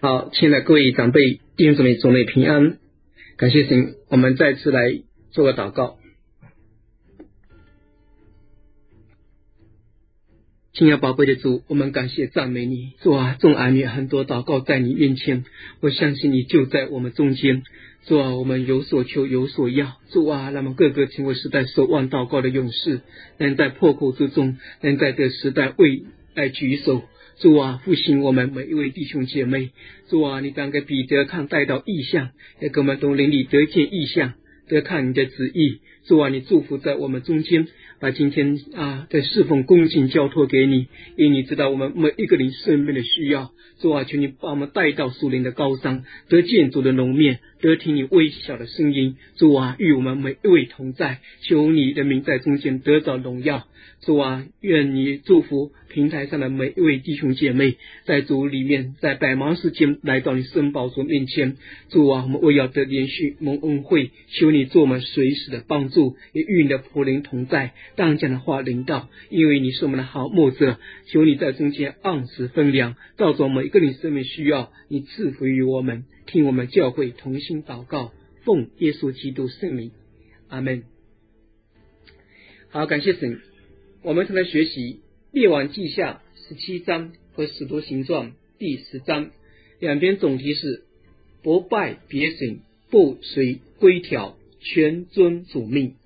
好，亲爱的各位长辈、弟兄姊妹、主内平安，感谢神，我们再次来做个祷告。亲爱宝贝的主，我们感谢赞美你，主啊，众儿女很多祷告在你面前，我相信你就在我们中间。主啊，我们有所求有所要，主啊，让我们个个成为时代守望祷告的勇士，能在破口之中，能在这时代为来举手。主啊，复兴我们每一位弟兄姐妹。主啊，你当给彼得看带到异象，也给我们懂灵里得见异象，得看你的旨意。主啊，你祝福在我们中间，把今天的侍奉恭敬交托给你，因你知道我们每一个人生命的需要。主啊，求你把我们带到属灵的高山，得见主的容面，得听你微小的声音。主啊，与我们每一位同在，求你的名在中间得到荣耀。主啊，愿你祝福平台上的每一位弟兄姐妹，在主里面，在百忙时间来到你圣宝座面前。主啊，我们为要得连续蒙恩惠，求你做我们随时的帮助，也与你的仆人同在，当这样的话领导，因为你是我们的好牧者。求你在中间按时分粮，照着每一个人生命需要，你赐福于我们。听我们教会同心祷告，奉耶稣基督圣名，阿们。好，感谢神。我们正在学习列王记下17章和使徒行传第10章，两边总题是不拜别神，不随规条，全遵主命。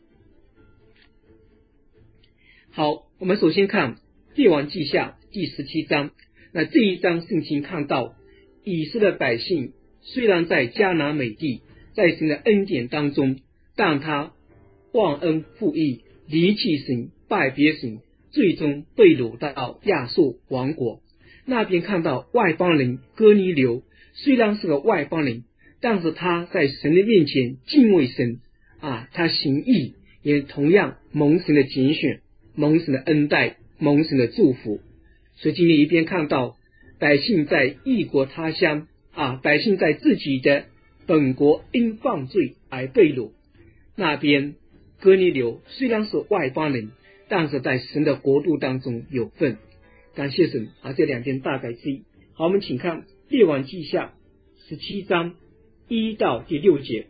好，我们首先看列王记下第17章。那这一章圣经看到以色列百姓虽然在迦南美地，在神的恩典当中，但他忘恩负义，离弃神，拜别神，最终被掳到亚述王国。那边看到外邦人哥尼流，虽然是个外邦人，但是他在神的面前敬畏神他行义，也同样蒙神的拣选，蒙神的恩待，蒙神的祝福。所以今天一边看到百姓在异国他乡百姓在自己的本国因犯罪而被掳，那边哥尼流虽然是外邦人，但是在神的国度当中有份。感谢神这两边大概之一。好，我们请看列王记下17章1到第6节。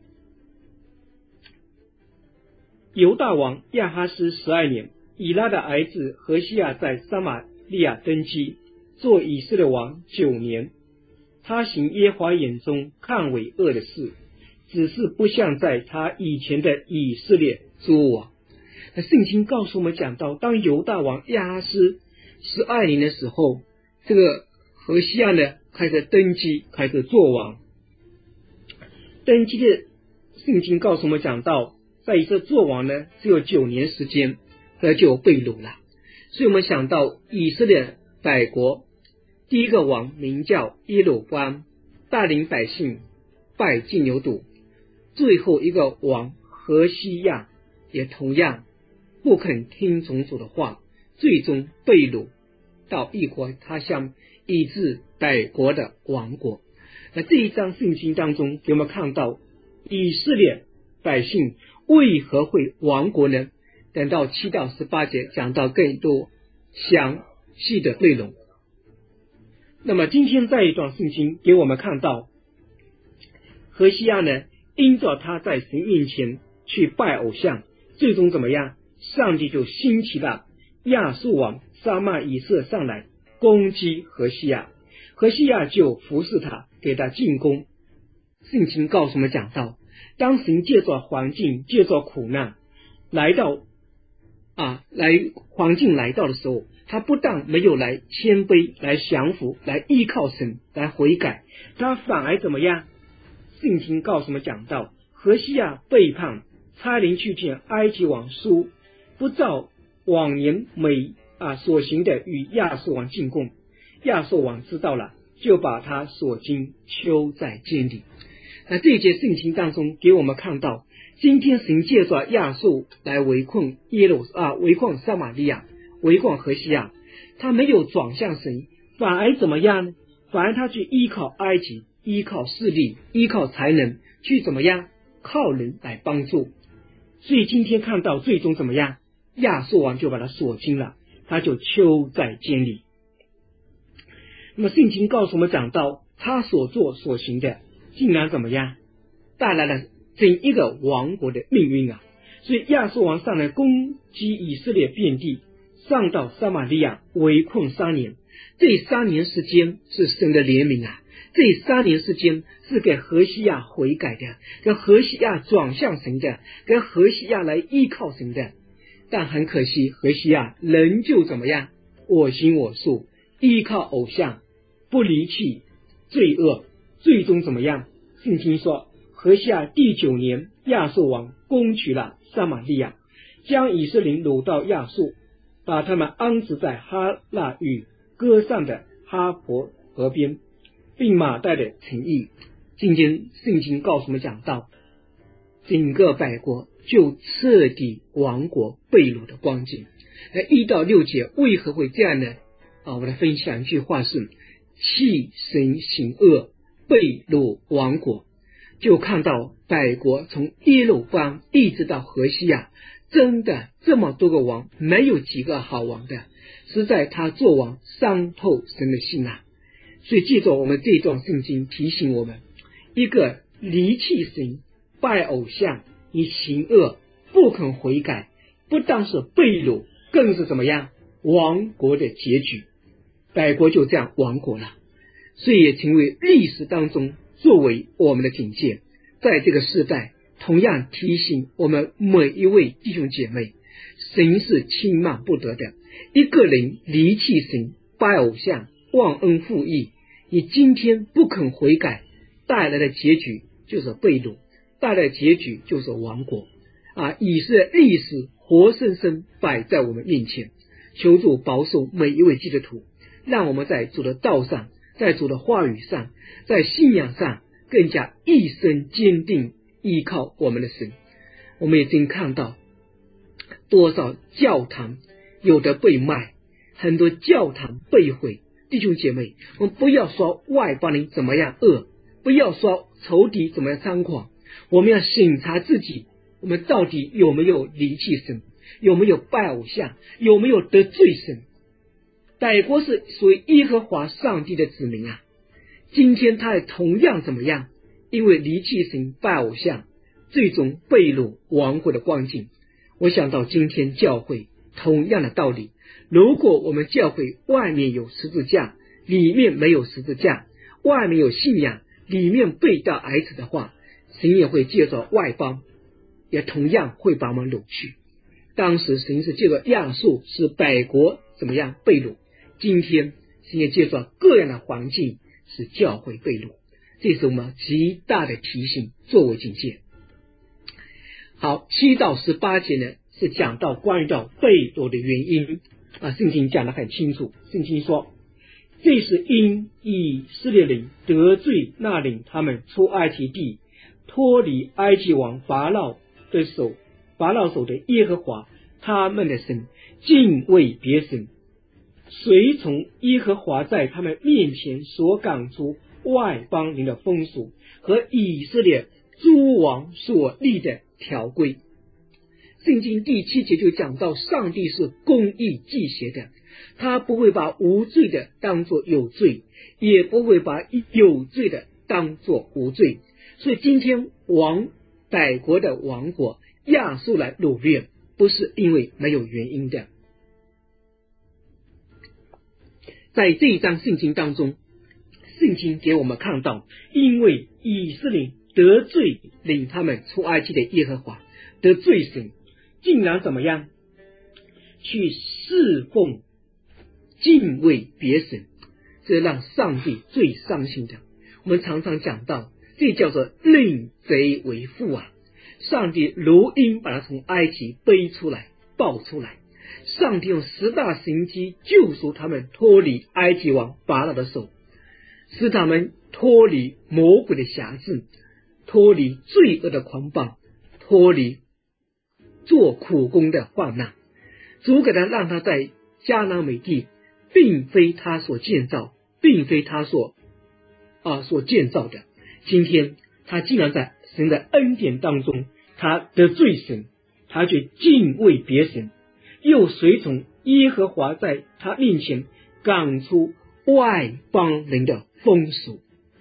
犹大王亚哈斯12年，以拉的儿子何西亚在撒玛利亚登基，做以色列王9年。他行耶和华眼中看为恶的事，只是不像在他以前的以色列诸王。那圣经告诉我们讲到，当犹大王亚哈斯12年的时候，这个何西亚呢开始登基，开始做王。登基的圣经告诉我们讲到，在以色列做王呢只有9年时间，他就被掳了。所以我们想到以色列百国第一个王名叫耶罗波安，带领百姓拜金牛犊。最后一个王何西亚也同样不肯听从主的话，最终被掳到异国他乡，以致百国的亡国。那这一章圣经当中给我们看到以色列百姓为何会亡国呢？等到7到18节讲到更多详细的内容。那么今天这一段圣经给我们看到何西亚呢，因着他在神面前去拜偶像，最终怎么样？上帝就兴起了亚述王撒玛以色上来攻击何西亚，何西亚就服侍他，给他进攻。圣经告诉我们讲到，当神借着环境，借着苦难来到环境来到的时候，他不但没有来谦卑，来降服，来依靠神，来悔改，他反而怎么样？圣经告诉我们讲到，何西亚背叛，差人去见埃及王书，不照往年所行的与亚述王进贡。亚述王知道了，就把他锁进囚在监里。那这一节圣经当中给我们看到，今天神借着亚述来围困围困撒玛利亚，围困何西亚，他没有转向神，反而怎么样呢？反而他去依靠埃及，依靠势力，依靠才能，去怎么样？靠人来帮助。所以今天看到最终怎么样？亚述王就把他锁进了，他就囚在监里。那么圣经告诉我们讲到， 他所做所行的竟然怎么样，带来了整一个王国的命运啊！所以亚述王上来攻击以色列遍地，上到撒玛利亚围困3年，这3年时间是神的怜悯啊，这3年时间是给何西亚悔改的，给何西亚转向神的，给何西亚来依靠神的。但很可惜，何西亚仍旧怎么样，我行我素，依靠偶像，不离弃罪恶，最终怎么样？圣经说何西亚第9年，亚述王攻取了撒玛利亚，将以色列掳到亚述，把他们安置在哈纳与歌上的哈伯河边，并马代的城邑。今天圣经告诉我们讲到，整个百国就彻底亡国被掳的光景。那1到6节为何会这样呢？我来分享一句话是：弃神行恶，被掳亡国。就看到百国从耶路邦一直到何西亚，真的这么多个王，没有几个好王的，实在他做王伤透神的心啊！所以记住我们这段圣经提醒我们，一个离弃神、拜偶像、你行恶不肯悔改，不但是被掳，更是怎么样亡国的结局。百国就这样亡国了，所以也成为历史当中作为我们的警戒。在这个时代同样提醒我们每一位弟兄姐妹，神是轻慢不得的。一个人离弃神、拜偶像、忘恩负义，你今天不肯悔改，带来的结局就是被掳，带来的结局就是亡国以色列历史活生生摆在我们面前。求主保守每一位基督徒，让我们在主的道上，在主的话语上，在信仰上更加一生坚定依靠我们的神。我们已经看到多少教堂有的被卖，很多教堂被毁。弟兄姐妹，我们不要说外邦人怎么样恶，不要说仇敌怎么样猖狂，我们要审查自己，我们到底有没有离弃神，有没有拜偶像，有没有得罪神。百国是属于耶和华上帝的子民啊，今天他也同样怎么样，因为离弃神、拜偶像，最终被掳亡国的光景。我想到今天教会同样的道理，如果我们教会外面有十字架，里面没有十字架，外面有信仰，里面背道而驰的话，神也会借着外邦，也同样会把我们掳去。当时神是借着亚述使百国怎么样被掳，今天神也借着各样的环境使教会被掳，这是我们极大的提醒，作为警戒。好，7到18节呢是讲到关于到被掳的原因圣经讲得很清楚。圣经说，这是因以色列人得罪那领他们出埃及地，脱离埃及王法老手的耶和华他们的神，敬畏别神，随从耶和华在他们面前所赶出外邦人的风俗和以色列诸王所立的条规。圣经第7节就讲到，上帝是公义忌邪的，他不会把无罪的当作有罪，也不会把有罪的当作无罪。所以今天百国的亡国，亚述来掳掠，不是因为没有原因的。在这一章圣经当中，圣经给我们看到，因为以色列得罪领他们出埃及的耶和华，得罪神，竟然怎么样去侍奉敬畏别神，这让上帝最伤心的。我们常常讲到，这叫做认贼为父啊！上帝如鹰把他从埃及背出来抱出来，上帝用10大神迹救赎他们脱离埃及王法老的手，使他们脱离魔鬼的辖制，脱离罪恶的捆绑，脱离做苦工的患难。主给他让他在迦南美地，并非他所建造，并非他所建造的。今天他竟然在神的恩典当中，他得罪神，他却敬畏别神，又随从耶和华在他面前赶出外邦人的风俗。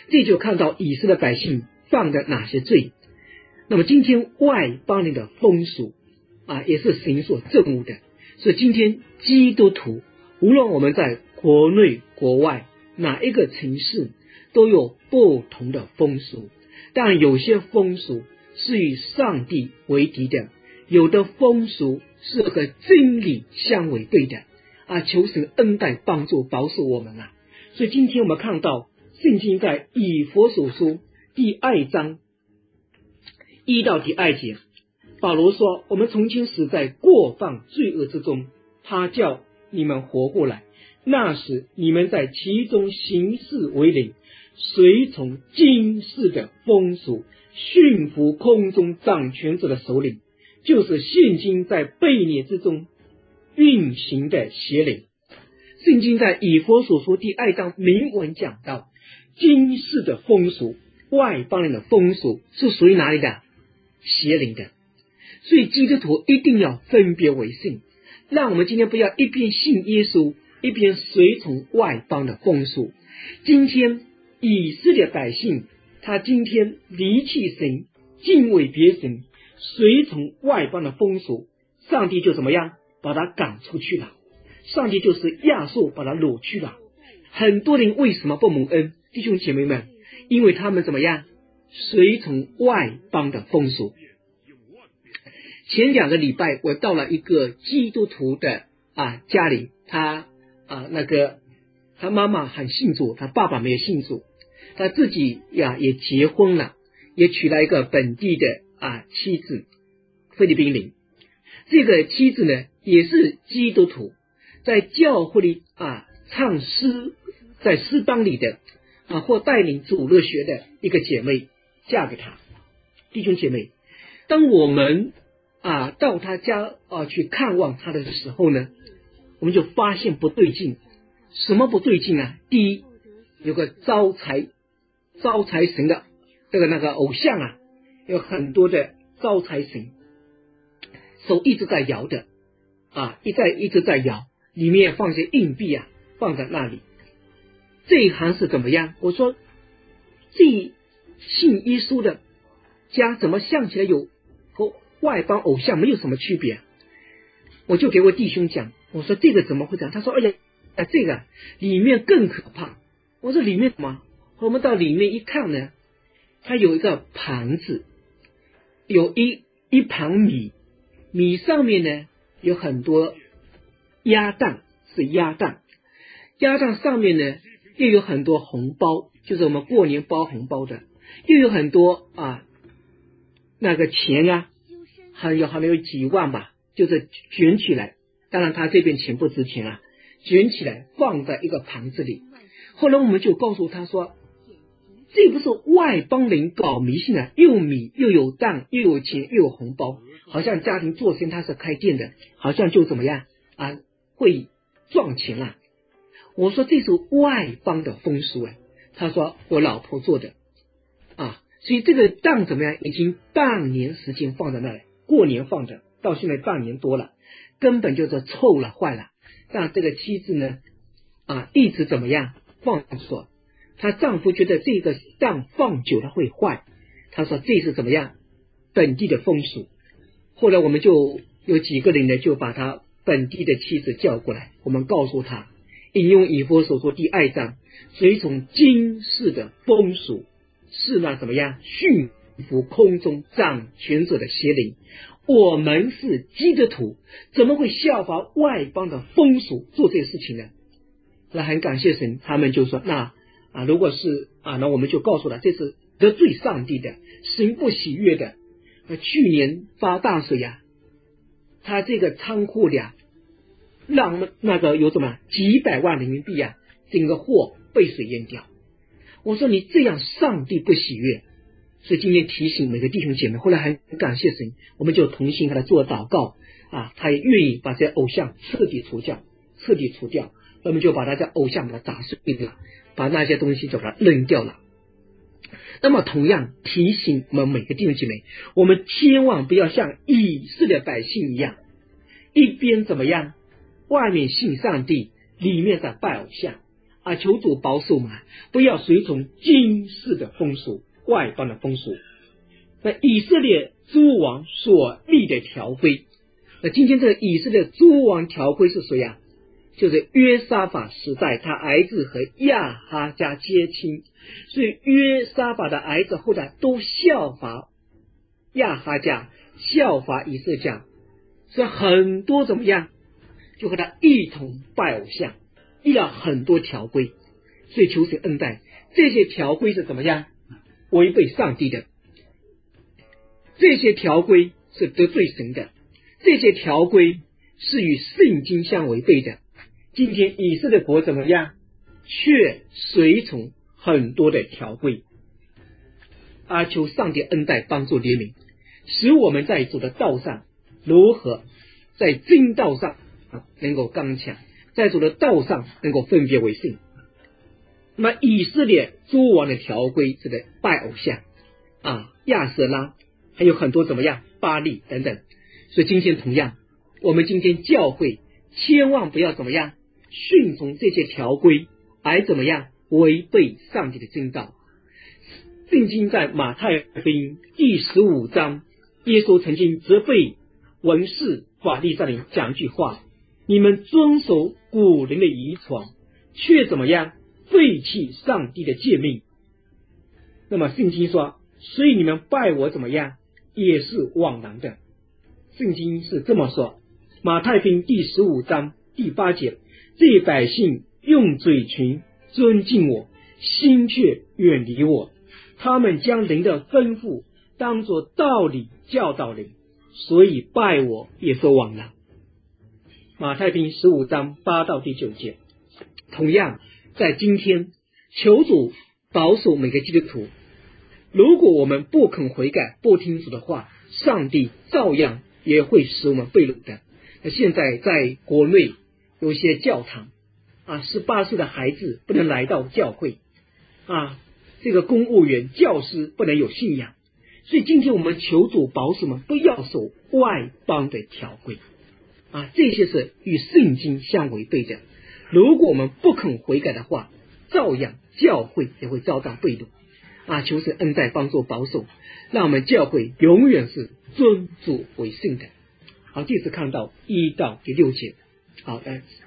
这就看到以色列百姓犯的哪些罪。那么今天外邦人的风俗也是神所憎恶的。所以今天基督徒无论我们在国内国外哪一个城市，都有不同的风俗。但有些风俗是与上帝为敌的，有的风俗是和真理相违背的求神恩待帮助保守我们所以今天我们看到圣经在以弗所书第2章1到第2节，保罗说，我们从前死在过犯罪恶之中，他叫你们活过来，那时你们在其中行事为人，随从今世的风俗，驯服空中掌权者的首领，就是现今在悖逆之中运行的邪灵。圣经在以弗所书第2章明文讲到，今世的风俗，外邦人的风俗是属于哪里的？邪灵的。所以基督徒一定要分别为圣，让我们今天不要一边信耶稣，一边随从外邦的风俗。今天以色列百姓，他今天离弃神，敬畏别神，随从外邦的风俗，上帝就怎么样？把他赶出去了。上帝就是亚述把他掳去了。很多人为什么不蒙恩？弟兄姐妹们，因为他们怎么样？随从外邦的风俗。前2个礼拜我到了一个基督徒的家里，他妈妈很信主，他爸爸没有信主，他自己也结婚了，也娶了一个本地的妻子，菲律宾人。这个妻子呢也是基督徒，在教会里唱诗，在诗班里的或带领主日学的一个姐妹嫁给他。弟兄姐妹，当我们到他家去看望他的时候呢，我们就发现不对劲。什么不对劲第一，有个招财神的那个偶像有很多的招财神，手一直在摇的一直在摇，里面放些硬币放在那里。这一行是怎么样？我说这信耶稣的家怎么像起来有和外邦偶像没有什么区别我就给我弟兄讲，我说这个怎么会这样？他说哎呀，这个里面更可怕。我说里面什么？我们到里面一看呢，它有一个盘子，有一盘米上面呢有很多鸭蛋，是鸭蛋上面呢又有很多红包，就是我们过年包红包的，又有很多那个钱还有几万吧，就是卷起来，当然他这边钱不值钱卷起来放在一个盘子里。后来我们就告诉他说，这不是外邦人搞迷信又米又有蛋又有钱又有红包，好像家庭做生他是开店的，好像就怎么样会赚钱我说这是外邦的风俗他说我老婆做的所以这个蛋怎么样？已经半年时间放在那里，过年放的，到现在半年多了，根本就是臭了坏了。但这个妻子呢一直怎么样放说，她丈夫觉得这个蛋放久了会坏，他说这是怎么样本地的风俗。后来我们就有几个人呢，就把他本地的妻子叫过来，我们告诉他引用以弗所书第2章，随从今世的风俗，是那怎么样驯服空中掌权者的邪灵。我们是基督徒，怎么会效法外邦的风俗做这些事情呢？那很感谢神，他们就说如果是那我们就告诉他，这是得罪上帝的，神不喜悦的。去年发大水他这个仓库里让那个有什么几百万人民币整个货被水淹掉。我说你这样上帝不喜悦。所以今天提醒每个弟兄姐妹，后来很感谢神，我们就同心和他做祷告他也愿意把这些偶像彻底除掉，那么就把他这偶像把它打碎了，把那些东西就把它扔掉了。那么同样提醒我们每个弟兄姐妹，我们千万不要像以色列百姓一样，一边怎么样外面信上帝，里面在拜偶像求主保守嘛，不要随从今世的风俗，外邦的风俗。那以色列诸王所立的条规，那今天这个以色列诸王条规是谁啊？就是约沙法时代他儿子和亚哈家结亲，所以约沙法的儿子后代都效法亚哈家，效法以色列家，所以很多怎么样就和他一同拜偶像，立了很多条规。所以求神恩待，这些条规是怎么样违背上帝的，这些条规是得罪神的，这些条规是与圣经相违背的。今天以色列国怎么样，却随从很多的条规。求上帝恩待帮助怜悯，使我们在主的道上如何在真道上能够刚强，在主的道上能够分别为圣。那么以色列诸王的条规这个拜偶像亚舍拉，还有很多怎么样巴力等等。所以今天同样，我们今天教会千万不要怎么样顺从这些条规而怎么样违背上帝的真道。圣经在马太福音第15章，耶稣曾经责备文士法利赛人讲一句话：你们遵守古人的遗传，却怎么样废弃上帝的诫命。那么圣经说，所以你们拜我怎么样也是枉然的。圣经是这么说，马太福音第15章第8节，这百姓用嘴唇尊敬我，心却远离我，他们将人的吩咐当作道理教导人，所以拜我也是枉然。马太福音15章8到第9节。同样在今天，求主保守每个基督徒，如果我们不肯悔改，不听主的话，上帝照样也会使我们被掳的。那现在在国内有些教堂18岁的孩子不能来到教会这个公务员教师不能有信仰。所以今天我们求主保守我们不要守外邦的条规这些是与圣经相违背的。如果我们不肯悔改的话，照样教会也会遭到被掳求神恩待帮助保守，让我们教会永远是尊主为圣的。好，第次看到1到第6节。好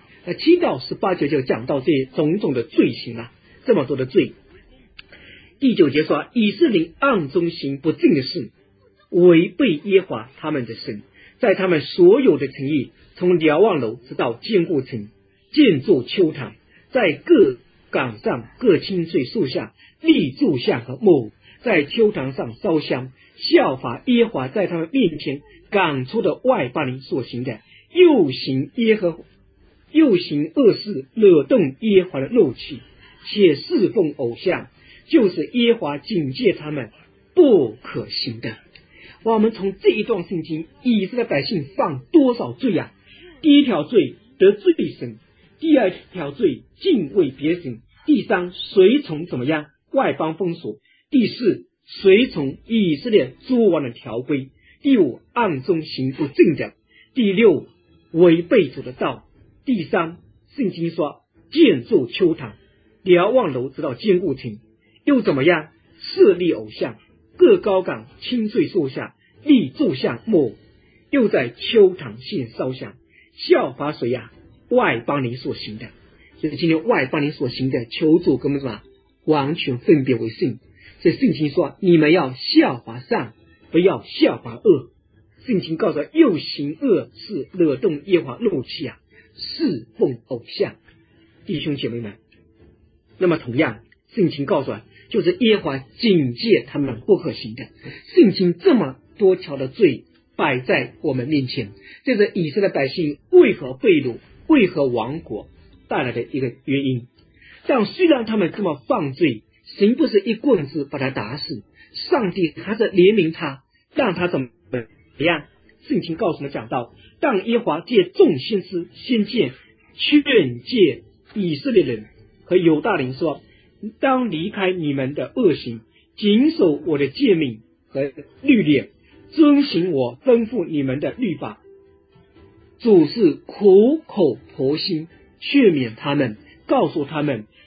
，7到18节就讲到这种种的罪行这么多的罪。第9节说，以色列暗中行不正的事，违背耶和华他们的神，在他们所有的城邑，从瞭望楼直到坚固城，建筑丘坛，在各岗上各青翠树下立柱像和木偶，在丘坛上烧香，效法耶和华在他们面前赶出的外邦人所行的，又行恶事，惹动耶和华的怒气，且侍奉偶像，就是耶和华警戒他们不可行的。我们从这一段圣经，以色列百姓犯多少罪第一条罪得罪神，第二条罪敬畏别神，第三随从怎么样外邦风俗，第四随从以色列诸王的条规，第五暗中行不正的，第六违背主的道，第三圣经说建筑丘坛，瞭望楼直到坚固城，又怎么样设立偶像，各高岗青翠树下立柱像木偶，又在丘坛献烧香，效法谁外邦人所行的。所以今天外邦人所行的，求主跟我们什么完全分别为圣。所以圣经说你们要效法善，不要效法恶。圣经告诉又行恶是惹动耶和华怒气侍奉偶像。弟兄姐妹们，那么同样圣经告诉就是耶和华警戒他们不可行的。圣经这么多条的罪摆在我们面前，这是以色列百姓为何被掳，为何亡国带来的一个原因。但虽然他们这么犯罪，神不是一棍子把他打死，上帝还是怜悯他，让他怎么样。圣经告诉我们讲到，但耶和华借众先知先见劝诫以色列人和犹大人说，当离开你们的恶行，谨守我的诫命和律例，遵行我吩咐你们的律法。主是苦口婆心劝勉他们，告诉他们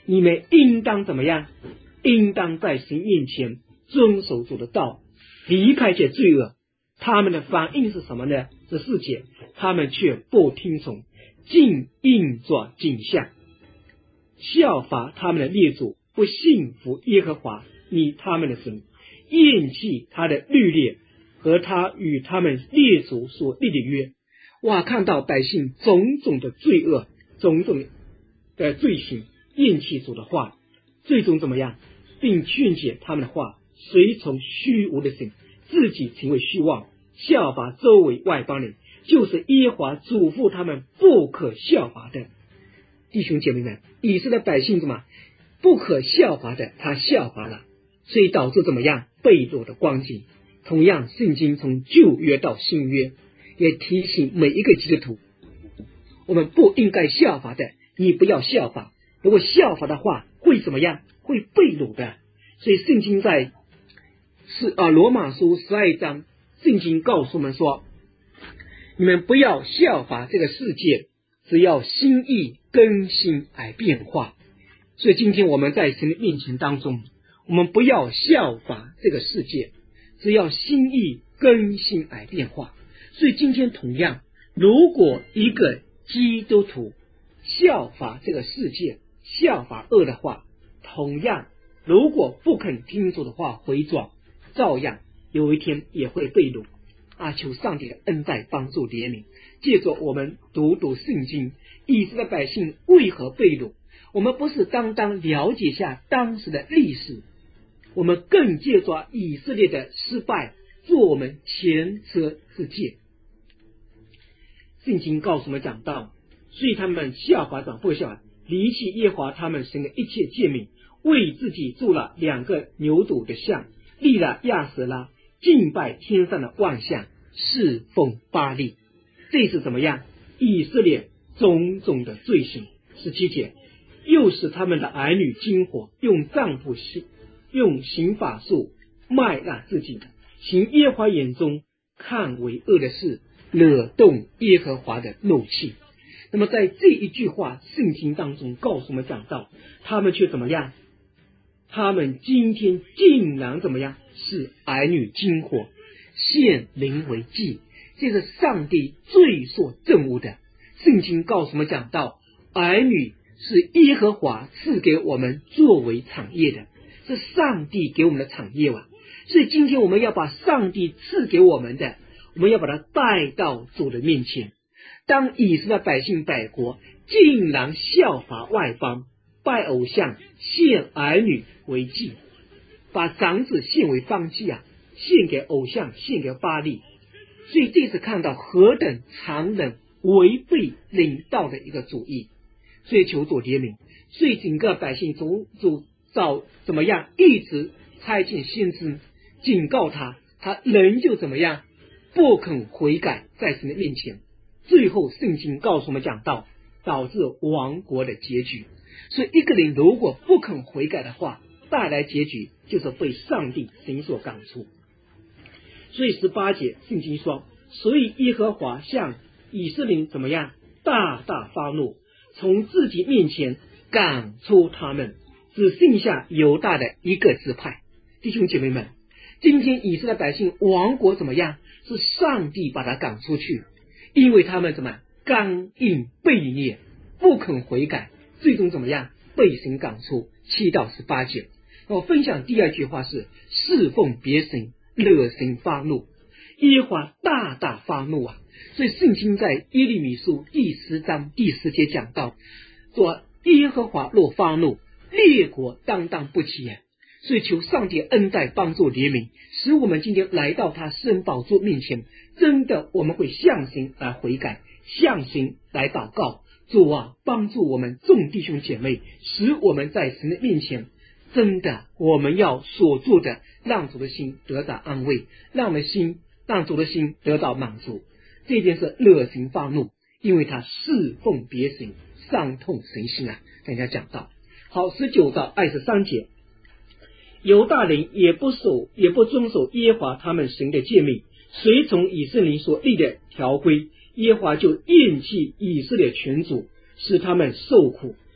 你们应当怎么样？应当在神面前遵守主的道，离开这罪恶。他们的反应是什么呢？14节，他们却不听从，竟硬着颈项，效法他们的列祖，不信服耶和华你他们的神，厌弃他的律例和他与他们列祖所立的约。哇，看到百姓种种的罪恶，种种的罪行，厌弃主的话，最终怎么样？并劝解他们的话随从虚无的神，自己成为虚妄，效法周围外邦人，就是耶和华嘱咐他们不可效法的。弟兄姐妹们，以色列百姓怎么不可效法的，他效法了，所以导致怎么样？悖逆的光景。同样，圣经从旧约到新约也提醒每一个基督徒，我们不应该效法的，你不要效法，如果效法的话会怎么样？会悖逆的。所以圣经在罗马书12章，圣经告诉我们说，你们不要效法这个世界，只要心意更新而变化。所以今天我们在神的面前当中，我们不要效法这个世界，只要心意更新而变化。所以今天同样，如果一个基督徒效法这个世界，效法恶的话，同样如果不肯听主的话回转，照样有一天也会悖逆求上帝的恩待帮助怜悯。借着我们读圣经，以色列百姓为何悖逆，我们不是单单了解下当时的历史，我们更借着以色列的失败做我们前车之鉴。圣经告诉我们讲到，所以他们效法转不效法，离弃耶和华他们神的一切诫命，为自己筑了2个牛犊的像，立了亚舍拉，敬拜天上的万象，侍奉巴力。这是怎么样？以色列种种的罪行。17节，又使他们的儿女经火，用丈夫用刑法术卖了自己，行耶和华眼中看为恶的事，惹动耶和华的怒气。那么在这一句话圣经当中告诉我们讲到，他们却怎么样？他们今天竟然怎么样？是儿女经火，献灵为祭，这是上帝最所憎恶的。圣经告诉我们讲到，儿女是耶和华赐给我们作为产业的，是上帝给我们的产业所以今天我们要把上帝赐给我们的，我们要把它带到主的面前。当以色列百姓百国竟然效法外邦，拜偶像，献儿女为祭，把长子献为燔祭献给偶像，献给巴力。所以这是看到何等残忍违背领导的一个主义。所以求主怜悯。所以整个百姓主怎么样？一直差遣先知警告他仍旧怎么样？不肯悔改，在神的面前。最后圣经告诉我们讲到，导致亡国的结局。所以一个人如果不肯悔改的话，带来结局就是被上帝神所赶出。所以18节圣经说，所以耶和华向以色列怎么样？大大发怒，从自己面前赶出他们，只剩下犹大的一个支派。弟兄姐妹们，今天以色列百姓亡国怎么样？是上帝把他赶出去，因为他们怎么刚硬悖逆，不肯悔改，最终怎么样？被神赶出。7到18节。我分享第二句话是侍奉别神，惹神发怒。耶和华大大发怒所以圣经在耶利米书第10章第10节讲到，说耶和华若发怒，列国当不起所以求上帝恩待帮助怜悯，使我们今天来到他施恩宝座面前，真的我们会向神来悔改，向神来祷告。主帮助我们众弟兄姐妹，使我们在神的面前，真的我们要所做的，让主的心得到安慰，让主的心得到满足。这件事惹神发怒，因为他侍奉别神，伤痛神心等一下讲到。好，19到23节，犹大人也不遵守耶和华他们神的诫命，随从以色列所立的条规，耶和华就厌弃以色列全族，使他们受苦，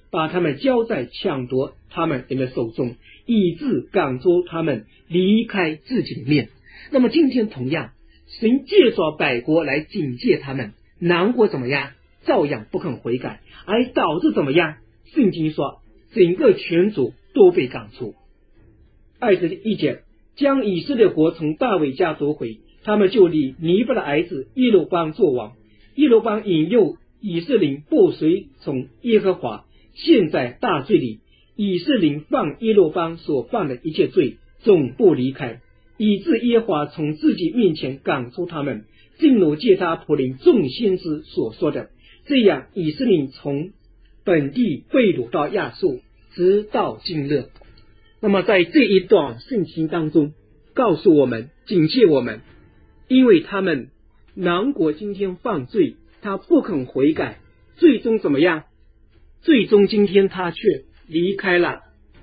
把他们交在抢夺他们人的手中，以致赶逐他们离开自己的面。那么今天同样，神借着百国来警戒他们，南国怎么样？照样不肯悔改，而导致怎么样？圣经说整个全族都被赶出。21节，将以色列国从大卫家夺回，他们就立尼巴的儿子耶罗邦作王。耶罗邦引诱以色列不随从耶和华，陷在大罪里。以色列犯耶罗邦所犯的一切罪，总不离开，以致耶和华从自己面前赶出他们，正如借他仆人众先知所说的。这样以色列从本地被掳到亚述，直到今日。那么在这一段圣经当中告诉我们，警戒我们，因为他们南国今天犯罪，他不肯悔改，最终怎么样？最终今天他却离开了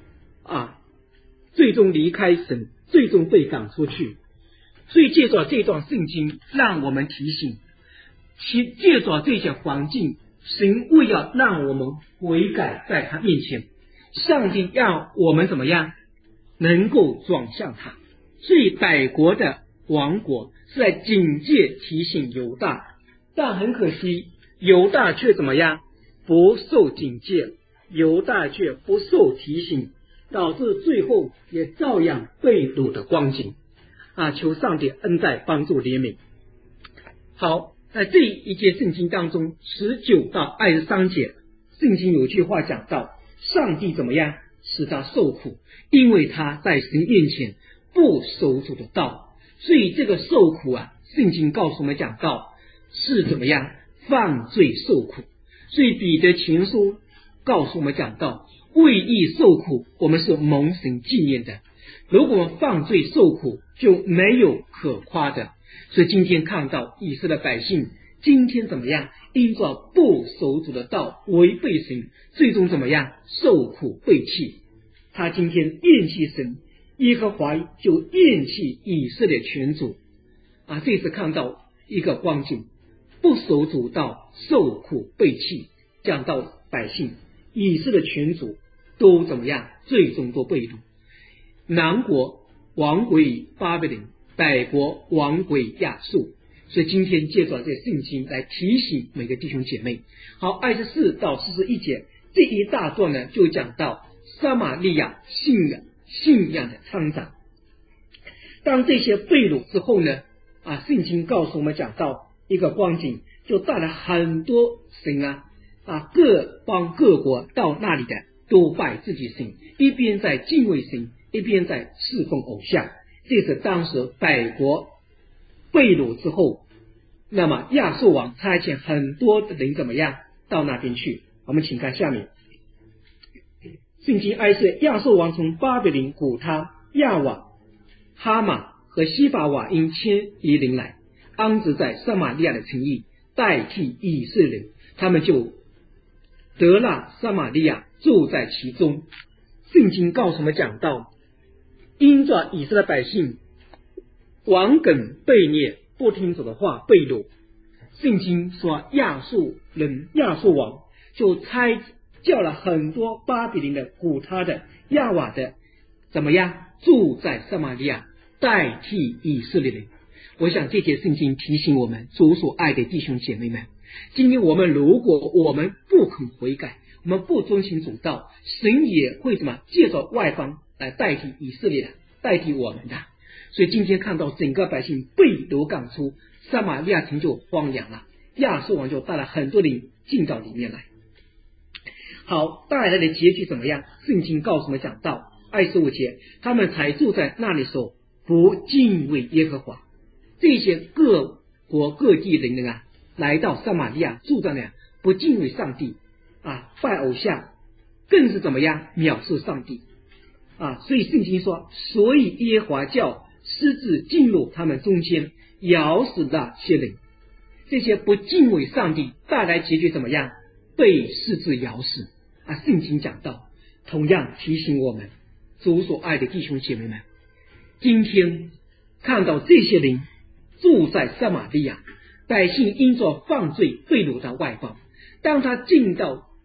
最终离开神，最终被赶出去。所以借着这段圣经让我们提醒，借着这些环境，神为了让我们悔改在他面前，上帝让我们怎么样能够转向他。所以百国的王国是在警戒提醒犹大，但很可惜犹大却怎么样不受警戒，犹大却不受提醒，导致最后也照样被掳的光景求上帝恩待帮助怜悯。好，在这一节圣经当中19到23节，圣经有句话讲到，上帝怎么样使他受苦，因为他在神面前不守主的道。所以这个受苦圣经告诉我们讲到是怎么样犯罪受苦。所以彼得前书告诉我们讲到，为义受苦，我们是蒙神纪念的。如果我们犯罪受苦，就没有可夸的。所以今天看到以色列百姓今天怎么样，因着不守主的道，违背神，最终怎么样受苦背弃。他今天厌弃神，耶和华就厌弃以色列全族这次看到一个光景，不守主道，受苦背弃，讲到百姓以色列全族都怎么样，最终都被掳。南国亡归巴比伦，北国亡归亚述。所以今天借着这圣经来提醒每个弟兄姐妹。好，24到41节这一大段呢，就讲到撒玛利亚信仰的增长。当这些被掳之后呢，圣经告诉我们讲到一个光景，就带来很多神各邦各国到那里的都拜自己神，一边在敬畏神，一边在侍奉偶像。这是当时百国被掳之后，那么亚述王差遣很多的人怎么样到那边去。我们请看下面圣经哀示，亚述王从巴比伦、古他、亚瓦、哈马和西法瓦因迁移邻来，安置在撒玛利亚的城邑，代替以色列人，他们就得了撒玛利亚，住在其中。圣经告诉我们讲到，因着以色列百姓顽梗悖逆，不听主的话，被掳。圣经说亚述王就叫了很多巴比伦的、古他的、亚瓦的怎么样住在撒玛利亚，代替以色列人。我想这节圣经提醒我们主所爱的弟兄姐妹们，今天如果我们不肯悔改，我们不遵行主道，神也会借着外邦来代替以色列的，代替我们的。所以今天看到整个百姓被掳赶出，撒玛利亚城就荒凉了，亚述王就带了很多人进到里面来。好，带来的结局怎么样？圣经告诉我们讲到25节，他们才住在那里时候不敬畏耶和华。这些各国各地人来到撒玛利亚住在那，不敬畏上帝拜偶像，更是怎么样藐视上帝所以圣经说，所以耶和华叫狮子进入他们中间，咬死那些人。这些不敬畏上帝带来结局怎么样？被狮子咬死圣经讲到，同样提醒我们主所爱的弟兄姐妹们，今天看到这些人住在撒玛利亚，百姓因着犯罪被掳到外邦，当他进到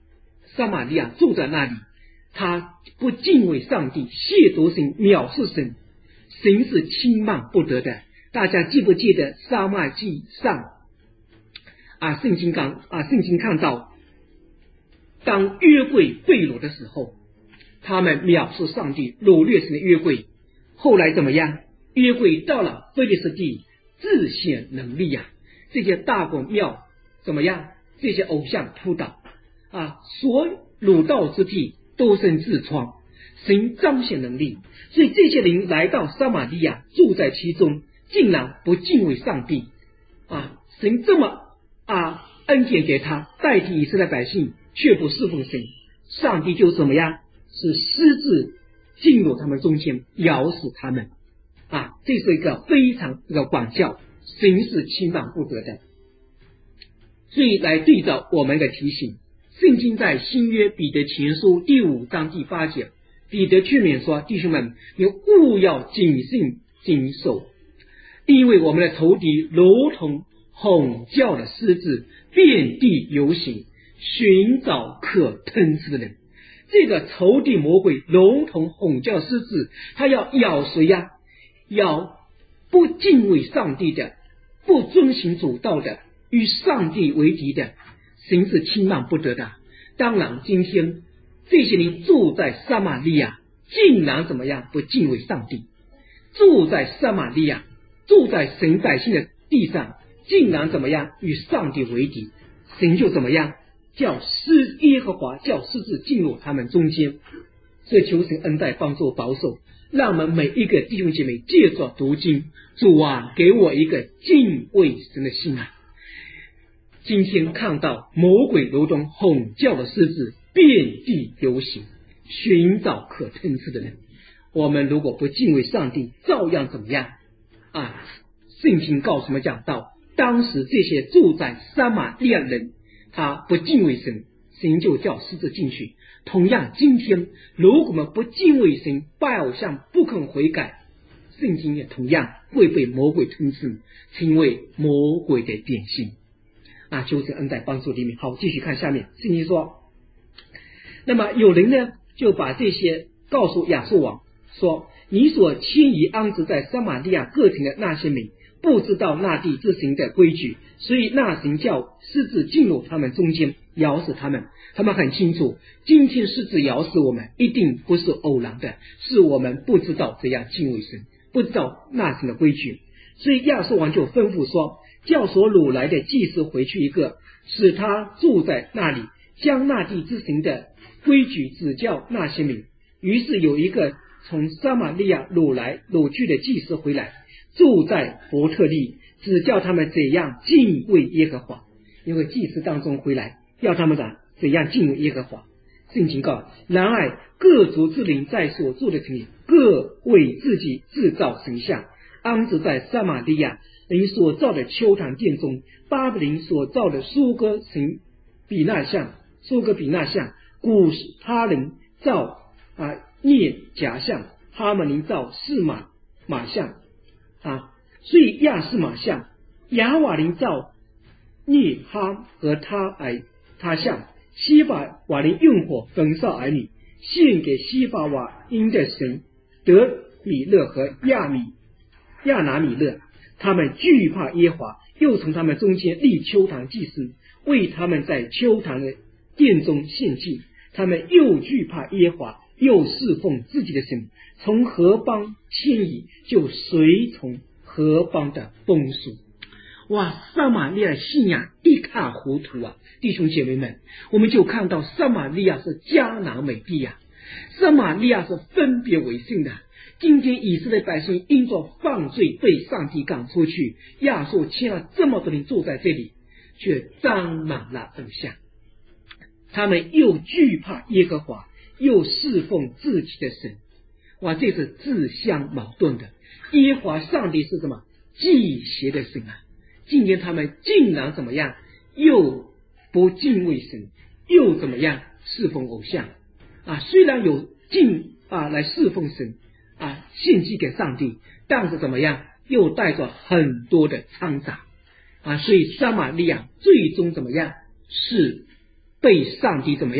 撒玛利亚住在那里，他不敬畏上帝，亵渎神，藐视神，神是轻慢不得的。大家记不记得撒母耳记上圣经看到，当约柜被掳的时候，他们藐视上帝，掳掠神的约柜。后来怎么样？约柜到了非利士地，自显能力这些大公庙怎么样？这些偶像扑倒所掳到之地都生痔疮，神彰显能力。所以这些人来到撒玛利亚，住在其中，竟然不敬畏上帝神这么恩典给他，代替以色列百姓，却不侍奉神，上帝就怎么样？是狮子进入他们中间，咬死他们这是一个非常这个管教，神是轻慢不得的。所以来对照我们的提醒，圣经在新约彼得前书第5章第8节，彼得劝勉说，弟兄们，你务要谨慎谨守，因为我们的仇敌如同吼叫的狮子，遍地游行，寻找可吞吃的人。这个仇敌魔鬼如同吼叫狮子，他要咬谁咬不敬畏上帝的，不遵行主道的，与上帝为敌的，神是轻慢不得的。当然今天这些人住在撒玛利亚，竟然怎么样？不敬畏上帝。住在撒玛利亚，住在神百姓的地上，竟然怎么样？与上帝为敌。神就怎么样？叫耶和华叫狮子进入他们中间。所以求神恩待帮助保守，让我们每一个弟兄姐妹借着读经，主给我一个敬畏神的心今天看到魔鬼如同吼叫的狮子，遍地游行，寻找可吞吃的人。我们如果不敬畏上帝，照样怎么样圣经告诉我们讲到，当时这些住在撒玛利亚人，他不敬畏神，神就叫狮子进去。同样今天如果我们不敬畏神，拜偶像，不肯悔改，圣经也同样会被魔鬼吞噬，成为魔鬼的典型求神恩待帮助里面。好，继续看下面，圣经说，那么有人呢就把这些告诉亚述王，说，你所迁移安置在撒玛利亚各城的那些民，不知道那地之行的规矩，所以那神叫狮子进入他们中间，咬死他们。他们很清楚，今天狮子咬死我们一定不是偶然的，是我们不知道这样敬畏神，不知道那神的规矩。所以亚述王就吩咐说，叫所掳来的祭司回去一个，使他住在那里，将那地之行的规矩指教那些民。于是有一个从撒玛利亚掳去的祭司回来，住在伯特利，指教他们怎样敬畏耶和华。因为祭司当中回来，要他们怎样敬畏耶和华。圣经告诉，然而各族之灵在所住的城里，各为自己制造神像，安置在撒玛利亚人所造的丘坛殿中，巴比伦所造的苏哥比那像，古他人造涅甲像，哈们人造示马像所以亚示马像，亚瓦人造涅哈和他像，西法瓦人用火焚烧儿女，献给西法瓦因的神德米勒和亚拿米勒。他们惧怕耶华，又从他们中间立丘坛祭司，为他们在丘坛的殿中献祭。他们又惧怕耶华，又侍奉自己的神，从何邦迁移，就随从何邦的风俗。撒玛利亚信仰一塌糊涂弟兄姐妹们，我们就看到撒玛利亚是迦南美地撒玛利亚是分别为圣的。今天以色列百姓因着犯罪被上帝赶出去，亚述迁了这么多人住在这里，却沾满了偶像。他们又惧怕耶和华，又侍奉自己的神。这是自相矛盾的。耶和华上帝是什么？忌邪的神今天他们竟然怎么样？又不敬畏神，又怎么样？侍奉偶像虽然有来侍奉神献祭给上帝，但是怎么样？又带着很多的掺杂所以撒玛利亚最终怎么样？是被上帝怎么样？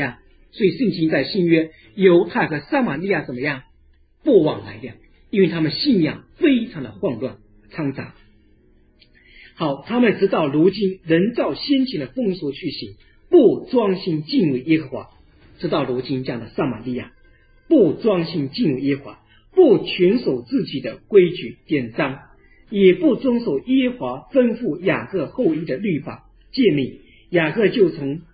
所以圣经在新约，犹太和撒玛利亚怎么样？不往来的，因为他们信仰非常的混乱掺杂。好，他们直到如今仍照先前的风俗去行，不专心敬畏耶和华。直到如今讲的撒玛利亚不专心敬畏耶和华，不全守自己的规矩典章，也不遵守耶和华吩咐雅各后裔的律法诫命。雅各就是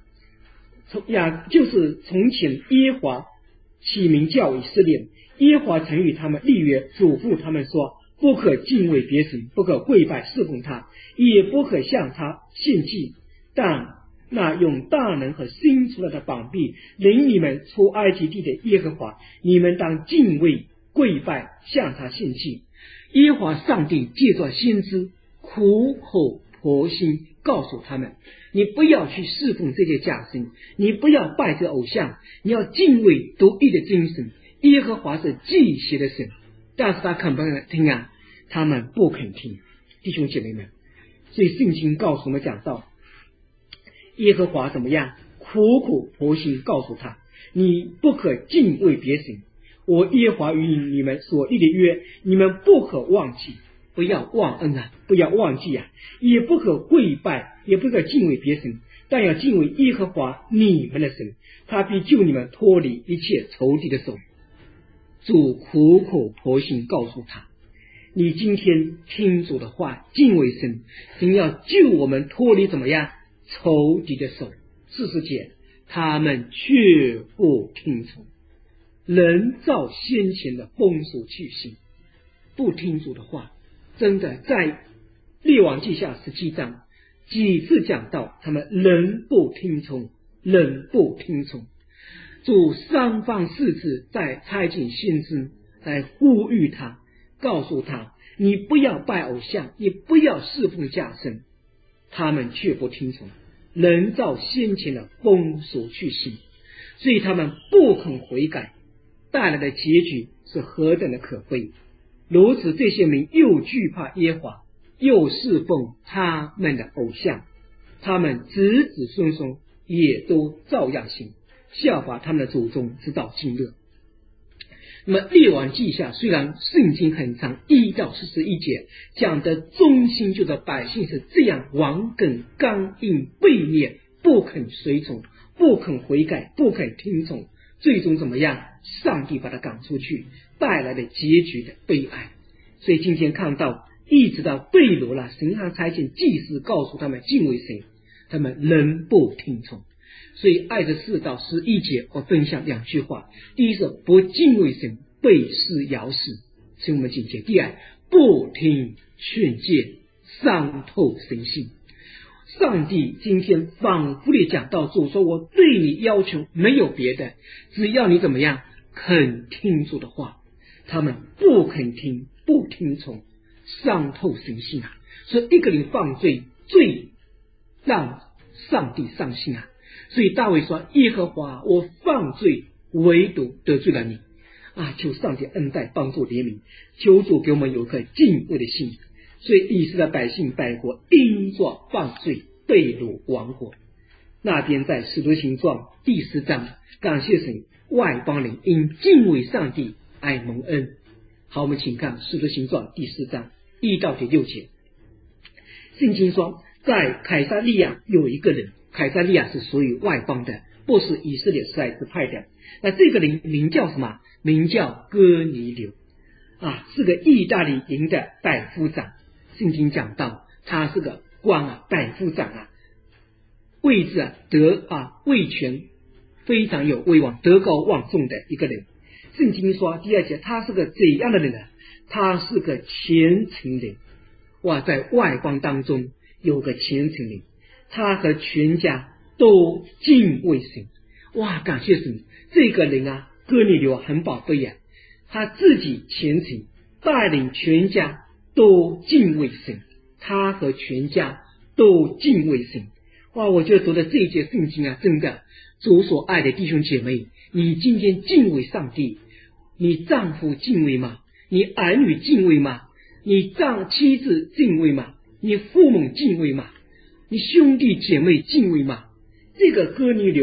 从前耶和华起名叫以色列，耶和华曾与他们立约，嘱咐他们说，不可敬畏别神，不可跪拜侍奉他，也不可向他献祭，但那用大能和伸出来的膀臂领你们出埃及地的耶和华，你们当敬畏跪拜向他献祭。耶和华上帝借着先知苦口婆心告诉他们，你不要去侍奉这些假神，你不要拜这偶像，你要敬畏独一的真神，耶和华是祭邪的神。但是他肯不肯听啊？他们不肯听。弟兄姐妹们，所以圣经告诉我们讲到耶和华怎么样苦口婆心告诉他，你不可敬畏别神，我耶和华与你们所立的约，你们不可忘记，不要忘恩啊，不要忘记啊，也不可跪拜，也不可敬畏别神，但要敬畏耶和华你们的神，他必救你们脱离一切仇敌的手。主苦口婆心告诉他，你今天听主的话，敬畏神，神要救我们脱离怎么样仇敌的手。40节，他们却不听从，仍照先前的风俗去行，不听主的话。真的在列王记下17章几次讲到他们仍不听从，仍不听从。主3番4次在差遣先知来呼吁他，告诉他，你不要拜偶像，你不要侍奉假神，他们却不听从，仍照先前的风俗去行，所以他们不肯悔改，带来的结局是何等的可悲。如此，这些民又惧怕耶和华，又侍奉他们的偶像，他们子子孙孙也都照样行，效法他们的祖宗，直到今日。那么列王记下虽然圣经很长，1到41节讲的中心就是百姓是这样顽梗刚硬悖逆，不肯随从，不肯悔改，不肯听从，最终怎么样？上帝把他赶出去，带来的结局的悲哀。所以今天看到一直到被掳了，神还差遣祭司告诉他们敬畏神，他们仍不听从。所以24到11节我分享2句话。第一是不敬畏神，背师摇使，是我们警戒。第二，不听劝诫，伤透神性。上帝今天反复地讲到，主说，我对你要求没有别的，只要你怎么样肯听主的话。他们不肯听，不听从，伤透神性啊。所以一个人犯罪，最让上帝伤心啊。所以大卫说，耶和华，我犯罪，唯独得罪了你啊！求上帝恩待帮助怜悯，求主给我们有一颗敬畏的心。所以以色列百姓百国因着犯罪被掳亡国。那边在使徒行传第10章，感谢神，外邦人因敬畏上帝而蒙恩。好，我们请看使徒行传第4章1到6节。圣经说，在凯撒利亚有一个人，凯撒利亚是属于外邦的，不是以色列12支派的。那这个人名叫什么？名叫哥尼流啊，是个意大利营的百夫长。圣经讲到他是个官啊，百夫长啊，位置啊位权非常有威望，德高望重的一个人。圣经说第2节，他是个怎样的人呢？他是个虔诚人。哇，在外邦当中有个虔诚人，他和全家都敬畏神。哇，感谢神，这个人啊，哥尼流很宝贝啊，他自己虔诚，带领全家都敬畏神，他和全家都敬畏神。哇，我觉得读的这一节圣经啊，真的，主所爱的弟兄姐妹，你今天敬畏上帝，你丈夫敬畏吗？你儿女敬畏吗？你妻子敬畏吗？你父母敬畏吗？你兄弟姐妹敬畏吗？这个哥尼流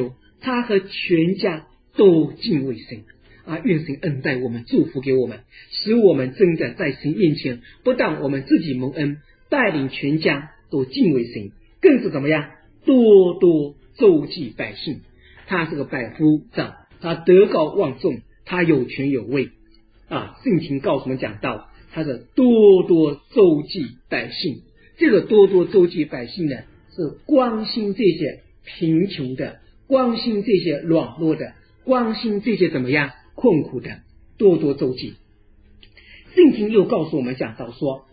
他和全家都敬畏神啊！愿神恩待我们，祝福给我们，使我们真的在神面前，不但我们自己蒙恩，带领全家都敬畏神，更是怎么样，多多周济百姓。他是个百夫长，他德高望重，他有权有位啊！圣经告诉我们讲到，他是多多周济百姓。这个多多周济百姓呢，是关心这些贫穷的，关心这些软弱的，关心这些怎么样困苦的，多多周济。圣经又告诉我们讲到说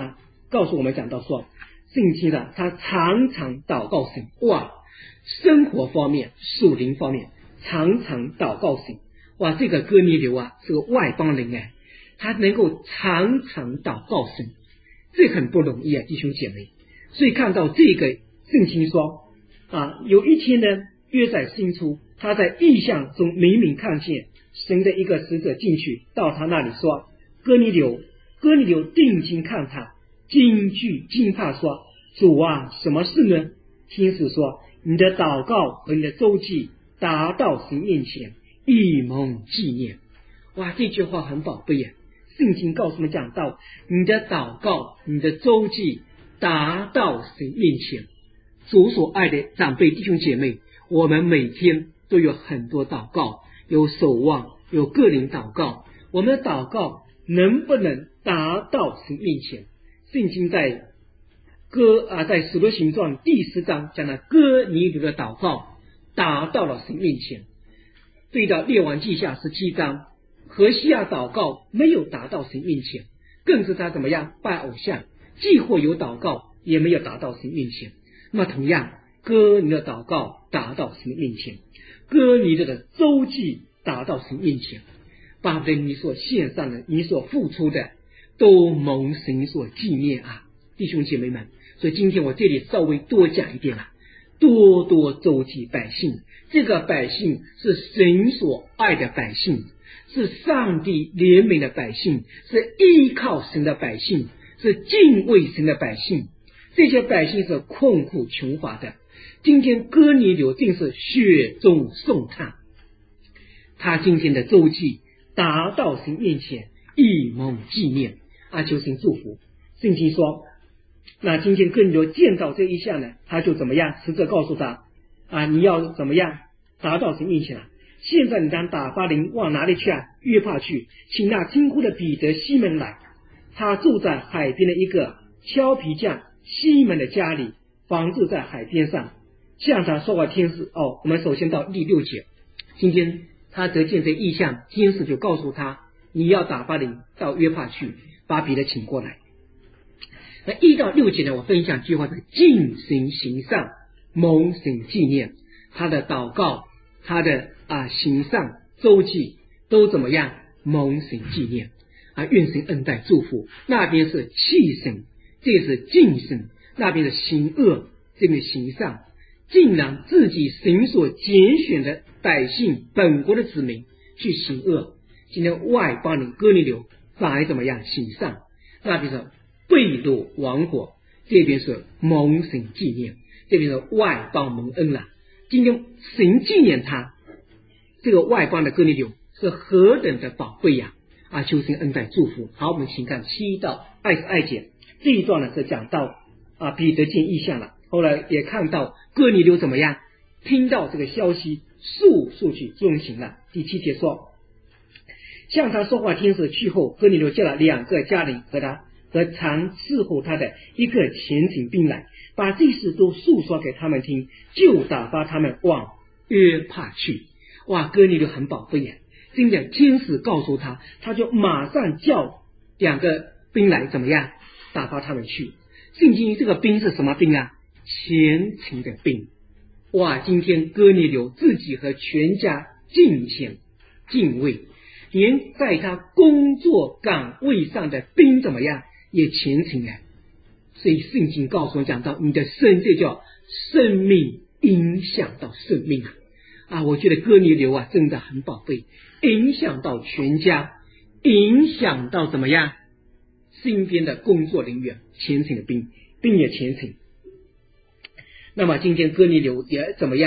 圣经呢，他常常祷告神。哇，生活方面属灵方面常常祷告神。哇，这个哥尼流啊是个外邦人哎，他能够常常祷告神，这很不容易啊，弟兄姐妹。所以看到这个圣经说啊，有一天呢，约在新初，他在异象中明明看见神的一个使者进去到他那里说，哥尼流定睛看他，惊惧惊怕说，主啊，什么事呢？天使说，你的祷告和你的周济达到神面前，以蒙纪念。哇，这句话很宝贝呀！圣经告诉我们讲到，你的祷告你的周济达到神面前。主所爱的长辈弟兄姐妹，我们每天都有很多祷告，有守望，有个人祷告，我们的祷告能不能达到神面前？圣经在使徒行传第10章讲了哥尼流的祷告达到了神面前。对到列王记下17章，何西亚祷告没有达到神面前，更是他怎么样拜偶像，既或有祷告也没有达到神面前。那么同样，哥尼流的祷告达到神面前，哥尼流的周济达到神面前，巴不得你所献上的，你所付出的都蒙神所纪念啊，弟兄姐妹们。所以今天我这里稍微多讲一点啊，多多周济百姓。这个百姓是神所爱的百姓，是上帝怜悯的百姓，是依靠神的百姓，是敬畏神的百姓。这些百姓是困苦穷乏的，今天哥尼流定是雪中送炭，他今天的周济达到神面前，以蒙纪念啊，求神祝福。圣经说，那今天哥尼流见到这一项呢，他就怎么样？使者告诉他啊，你要怎么样达到神面前啊？现在你当打发人往哪里去啊？约帕去，请那金库的彼得西门来，他住在海边的一个敲皮匠西门的家里，房子在海边上。向他说话天使我们首先到第6节，今天他得见这异象，天使就告诉他，你要打发人到约帕去，把彼得请过来。那1到6节呢，我分享句话是敬神行善，蒙神纪念。他的祷告，他的行善周济都怎么样？蒙神纪念啊！愿神恩待祝福。那边是弃神，这是敬神；那边是行恶，这边行善。竟然自己神所拣选的百姓，本国的子民去行恶。今天外邦人哥尼流反而怎么样？行善。那边是被掳亡国，这边是蒙神纪念，这边是外邦蒙恩了。今天神纪念他，这个外邦的哥尼流是何等的宝贵呀！求神恩待祝福。好，我们请看7到22节，这一段呢是讲到彼得见异象了，后来也看到哥尼流怎么样听到这个消息，速去遵行了。第7节说，向他说话天使去后，哥尼流叫了2个家人和常伺候他的一个前请兵来，把这事都述说给他们听，就打发他们往约帕去。哇，哥尼流很宝贝呀！真的，天使告诉他，他就马上叫2个兵来，怎么样打发他们去。圣经这个兵是什么兵啊？虔诚的兵。哇，今天哥尼流自己和全家敬虔敬畏，连在他工作岗位上的兵怎么样也虔诚啊！所以圣经告诉我讲到，你的生，这叫生命影响到生命我觉得哥尼流真的很宝贝，影响到全家，影响到怎么样身边的工作人员，虔诚的兵也虔诚。那么今天哥尼流也怎么样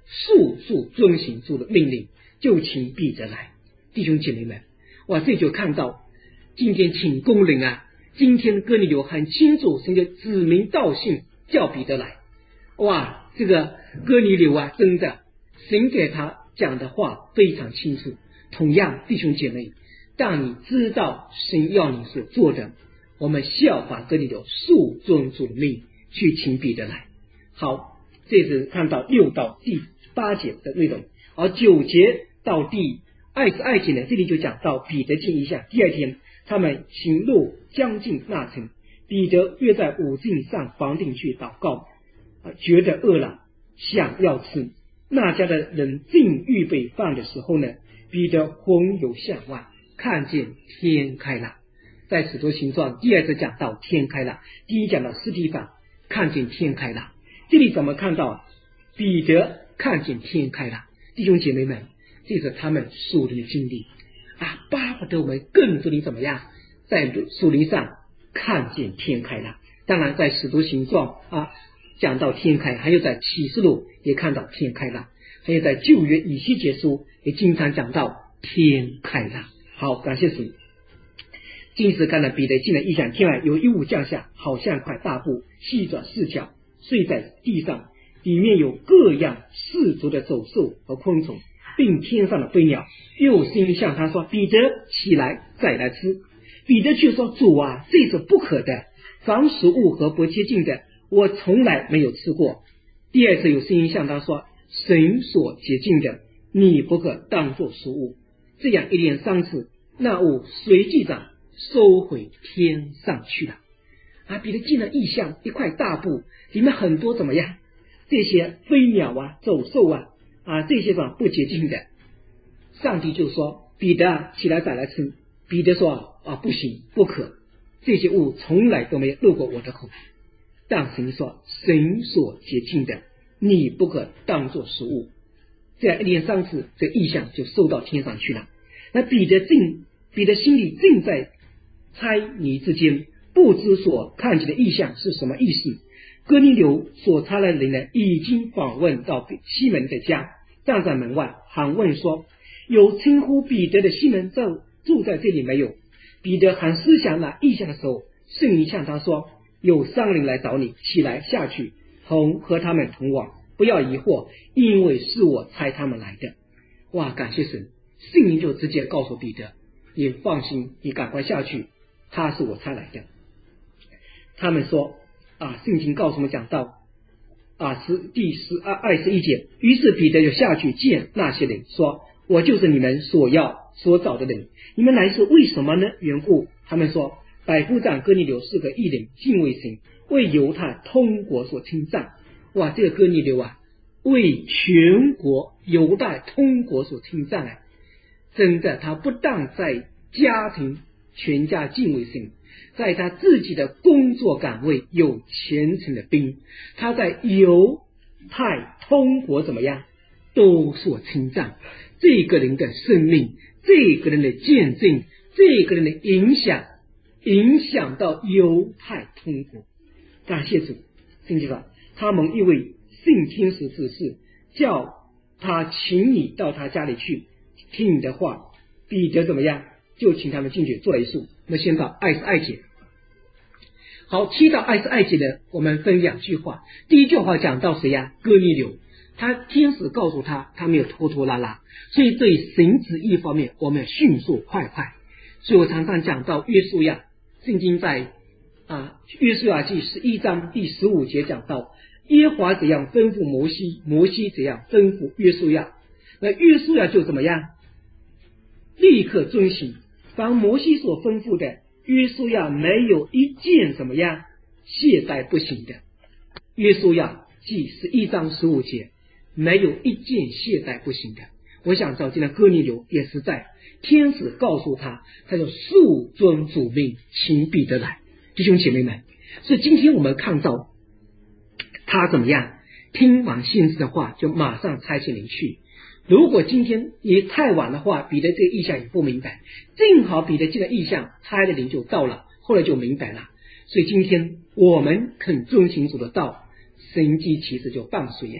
速速遵行主的命令，就请彼得来。弟兄姐妹们，哇，这就看到今天请工人啊，今天哥尼流很清楚神就指名道姓叫彼得来。哇，这个哥尼流啊，真的神给他讲的话非常清楚。同样弟兄姐妹，当你知道神要你所做的，我们效法哥尼流，速遵主的命去请彼得来。好，这是看到6到第8节的内容。而9节到第22节呢，这里就讲到彼得进异象。第二天他们行路将近那城，彼得约在五境上房顶去祷告，觉得饿了，想要吃。那家的人正预备饭的时候呢，彼得魂游向外，看见天开了。在使徒行传第2次讲到天开了，第1讲到司提反看见天开了。这里怎么看到彼得看见天开了？弟兄姐妹们，这是他们属灵的经历啊，巴不得我们更多的怎么样，在属灵上看见天开了。当然在使徒行传讲到天开，还有在启示录也看到天开了，还有在旧约以西结书也经常讲到天开了。好，感谢神。今时看到彼得进了异象，天外有一物降下，好像块大布，细转4角，睡在地上，里面有各样四足的走兽和昆虫，并天上的飞鸟。又声音向他说：彼得，起来，再来吃。彼得却说：主啊，这是不可的，凡食物和不洁净的，我从来没有吃过。第2次有声音向他说：神所洁净的，你不可当作食物。这样一连3次，那物随即上收回天上去了。彼得进了异象，一块大布，里面很多怎么样？这些飞鸟走兽这些不洁净的。上帝就说：彼得，起来，再来吃。彼得说：不行，不可，这些物从来都没有入过我的口。但神说：神所洁净的，你不可当作食物。这样一连3次，这异象就收到天上去了。那彼得心里正在猜谜之间，不知所看见的异象是什么意思。哥尼流所差来的人呢，已经访问到西门的家，站在门外喊问说：有称呼彼得的西门住在这里没有？彼得还思想那异象的时候，圣灵向他说：有3人来找你，起来下去，和他们同往，不要疑惑，因为是我差他们来的。哇，感谢神，圣灵就直接告诉彼得：你放心，你赶快下去，他是我差来的。他们说圣经告诉我们讲到第21节，于是彼得就下去见那些人，说：我就是你们所找的人，你们来是为什么呢？缘故。他们说：百夫长哥尼流是个义人，敬畏神，为犹太通国所称赞。哇，这个哥尼流为全国犹太通国所称赞真的，他不但在家庭全家敬畏神，在他自己的工作岗位有虔诚的兵，他在犹太通国怎么样都所称赞。这个人的生命，这个人的见证，这个人的影响到犹太通国。感谢主。圣经说他们一位圣天使指示，叫他请你到他家里去听你的话。彼得怎么样？就请他们进去做了一束。那么先到22节。好，7到22节呢，我们分2句话。第一句话讲到谁哥尼流，他天使告诉他，他没有拖拖拉拉，所以对神旨意方面，我们要迅速快。所以我常常讲到约书亚，圣经在约书亚记11章第15节讲到，耶和华怎样吩咐摩西，摩西怎样吩咐约书亚。那约书亚就怎么样？立刻遵行，凡摩西所吩咐的，约书亚没有一件怎么样懈怠不行的。约书亚记11章15节，没有一件懈怠不行的。我想到今天哥尼流也是在天使告诉他，他就速遵主命，请彼得来。弟兄姐妹们，所以今天我们看到他怎么样听完先知的话，就马上差遣人去。如果今天也太晚的话，彼得这个意象也不明白，正好彼得进了意象，差的人就到了，后来就明白了。所以今天我们肯遵行主的道，神迹其实就伴随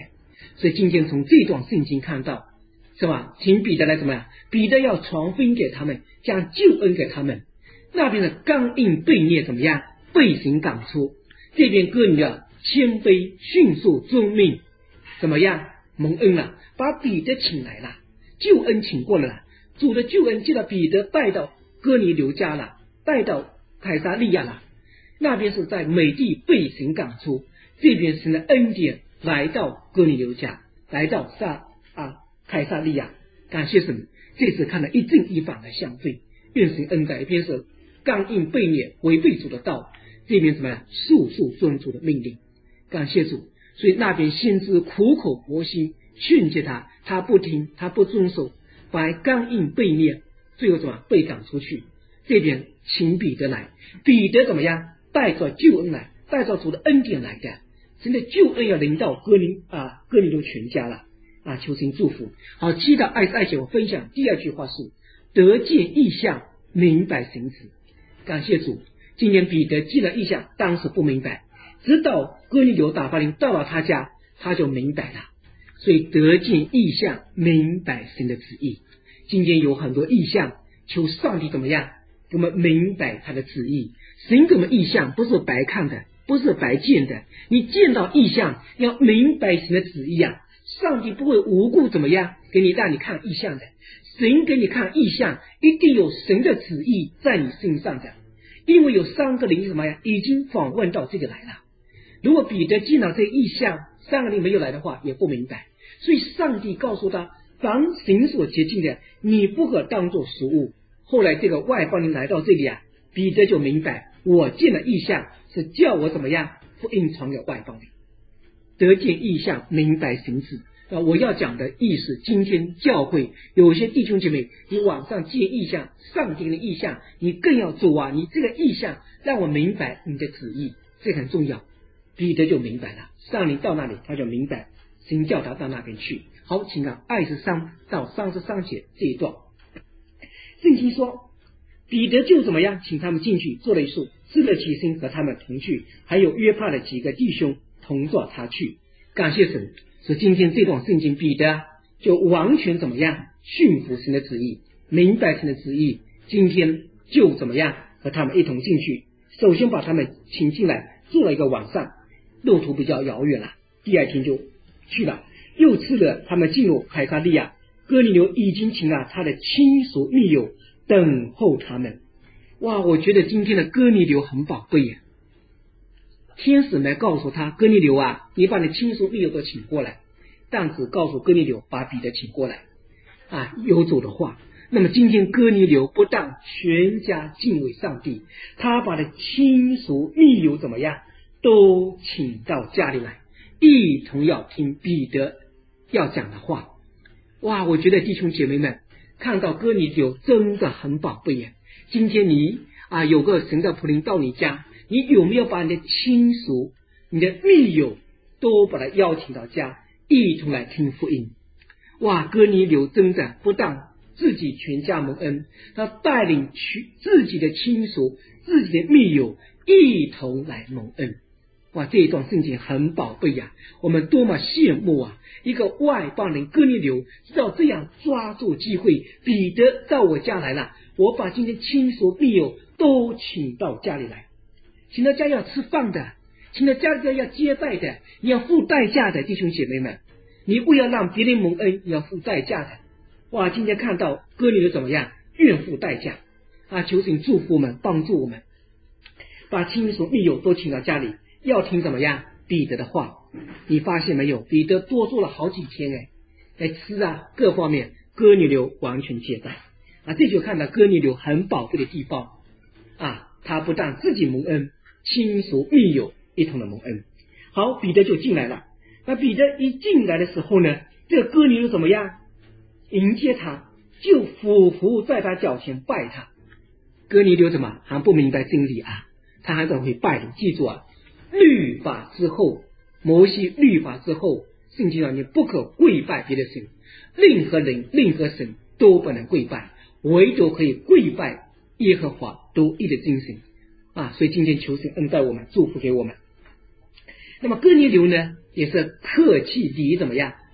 所以今天从这段圣经看到，是吧？请彼得来怎么样？彼得要传福音给他们，将救恩给他们。那边的刚硬悖逆怎么样？被神赶出。这边哥尼流谦卑迅速遵命，怎么样？蒙恩了，把彼得请来了，救恩请过了，主的救恩接到彼得带到哥尼流家了，带到凯撒利亚了。那边是在美地被神赶出，这边神的恩典来到哥尼流家，来到凯撒利亚。感谢神，这次看了一正一反的相对，愿神恩待。一边是刚硬悖逆违背主的道，这边怎么样？速速遵主的命令。感谢主，所以那边先知苦口婆心劝诫他，他不听，他不遵守，反而刚硬悖逆，最后怎么被赶出去。这边请彼得来，彼得怎么样？带着救恩来，带着主的恩典来的，神的救恩要临到哥尼流全家了啊！求神祝福。好，7到22节我分享第二句话是得见异象，明白神旨。感谢主，今年彼得见了异象，当时不明白，直到哥尼流打发人到了他家，他就明白了。所以得见异象，明白神的旨意。今天有很多异象，求上帝怎么样？给我们明白他的旨意。神给我们异象不是白看的，不是白见的，你见到异象要明白神的旨意啊！上帝不会无故怎么样给你让你看异象的，神给你看异象一定有神的旨意在你身上的，因为有3个灵怎么样已经访问到这个来了。如果彼得见到这个异象，3个灵没有来的话也不明白，所以上帝告诉他，凡神所洁净的你不可当作食物。后来这个外邦人来到这里啊，彼得就明白，我见了异象是叫我怎么样福音传给外邦人。得见异象，明白神旨。我要讲的意思，今天教会有些弟兄姐妹，你网上见异象，上帝的异象，你更要主啊，你这个异象让我明白你的旨意，这很重要。彼得就明白了，上帝到那里他就明白，神叫他到那边去。好，请看23到33节这一段。圣经说，彼得就怎么样，请他们进去，做了一束，支了起身和他们同去，还有约帕的几个弟兄同着他去。感谢神，所以今天这段圣经，彼得就完全怎么样驯服神的旨意，明白神的旨意。今天就怎么样和他们一同进去，首先把他们请进来，住了一个晚上，路途比较遥远了，第2天就去了，又吃了。他们进入凯撒利亚，哥尼流已经请了他的亲属密友等候他们。哇，我觉得今天的哥尼流很宝贵呀。天使来告诉他，哥尼流啊，你把你亲属密友都请过来，但只告诉哥尼流把彼得请过来啊，有主的话。那么今天哥尼流不但全家敬畏上帝，他把他亲属密友怎么样都请到家里来，一同要听彼得要讲的话。哇，我觉得弟兄姐妹们看到哥尼流真的很宝贝呀。今天你有个神的仆人到你家，你有没有把你的亲属你的密友都把他邀请到家，一同来听福音？哇，哥尼流真的不但自己全家蒙恩，他带领自己的亲属自己的密友一同来蒙恩。哇，这一段圣经很宝贝呀，我们多么羡慕啊！一个外邦人哥尼流知道这样抓住机会，彼得到我家来了，我把今天亲属密友都请到家里来，请到家要吃饭的，请到家里要接待的，你要付代价的，弟兄姐妹们，你不要让别人蒙恩，你要付代价的。哇，今天看到哥尼流怎么样，愿付代价啊！求神祝福我们，帮助我们，把亲属密友都请到家里，要听怎么样彼得的话。你发现没有，彼得多做了好几天来吃啊，各方面哥尼流完全接待啊，这就看到哥尼流很宝贵的地方啊，他不但自己蒙恩，亲属密友一同的蒙恩。好，彼得就进来了。那彼得一进来的时候呢，这个哥尼流怎么样迎接他，就俯伏在他脚前拜他。哥尼流怎么还不明白真理啊，他还在会拜的。记住啊，律法之后，摩西律法之后，圣经上你不可跪拜别的神，任何人任何神都不能跪拜，唯独可以跪拜耶和华独一的真神啊！所以今天求神恩待我们，祝福给我们。那么哥尼流呢，也是客气礼仪怎么样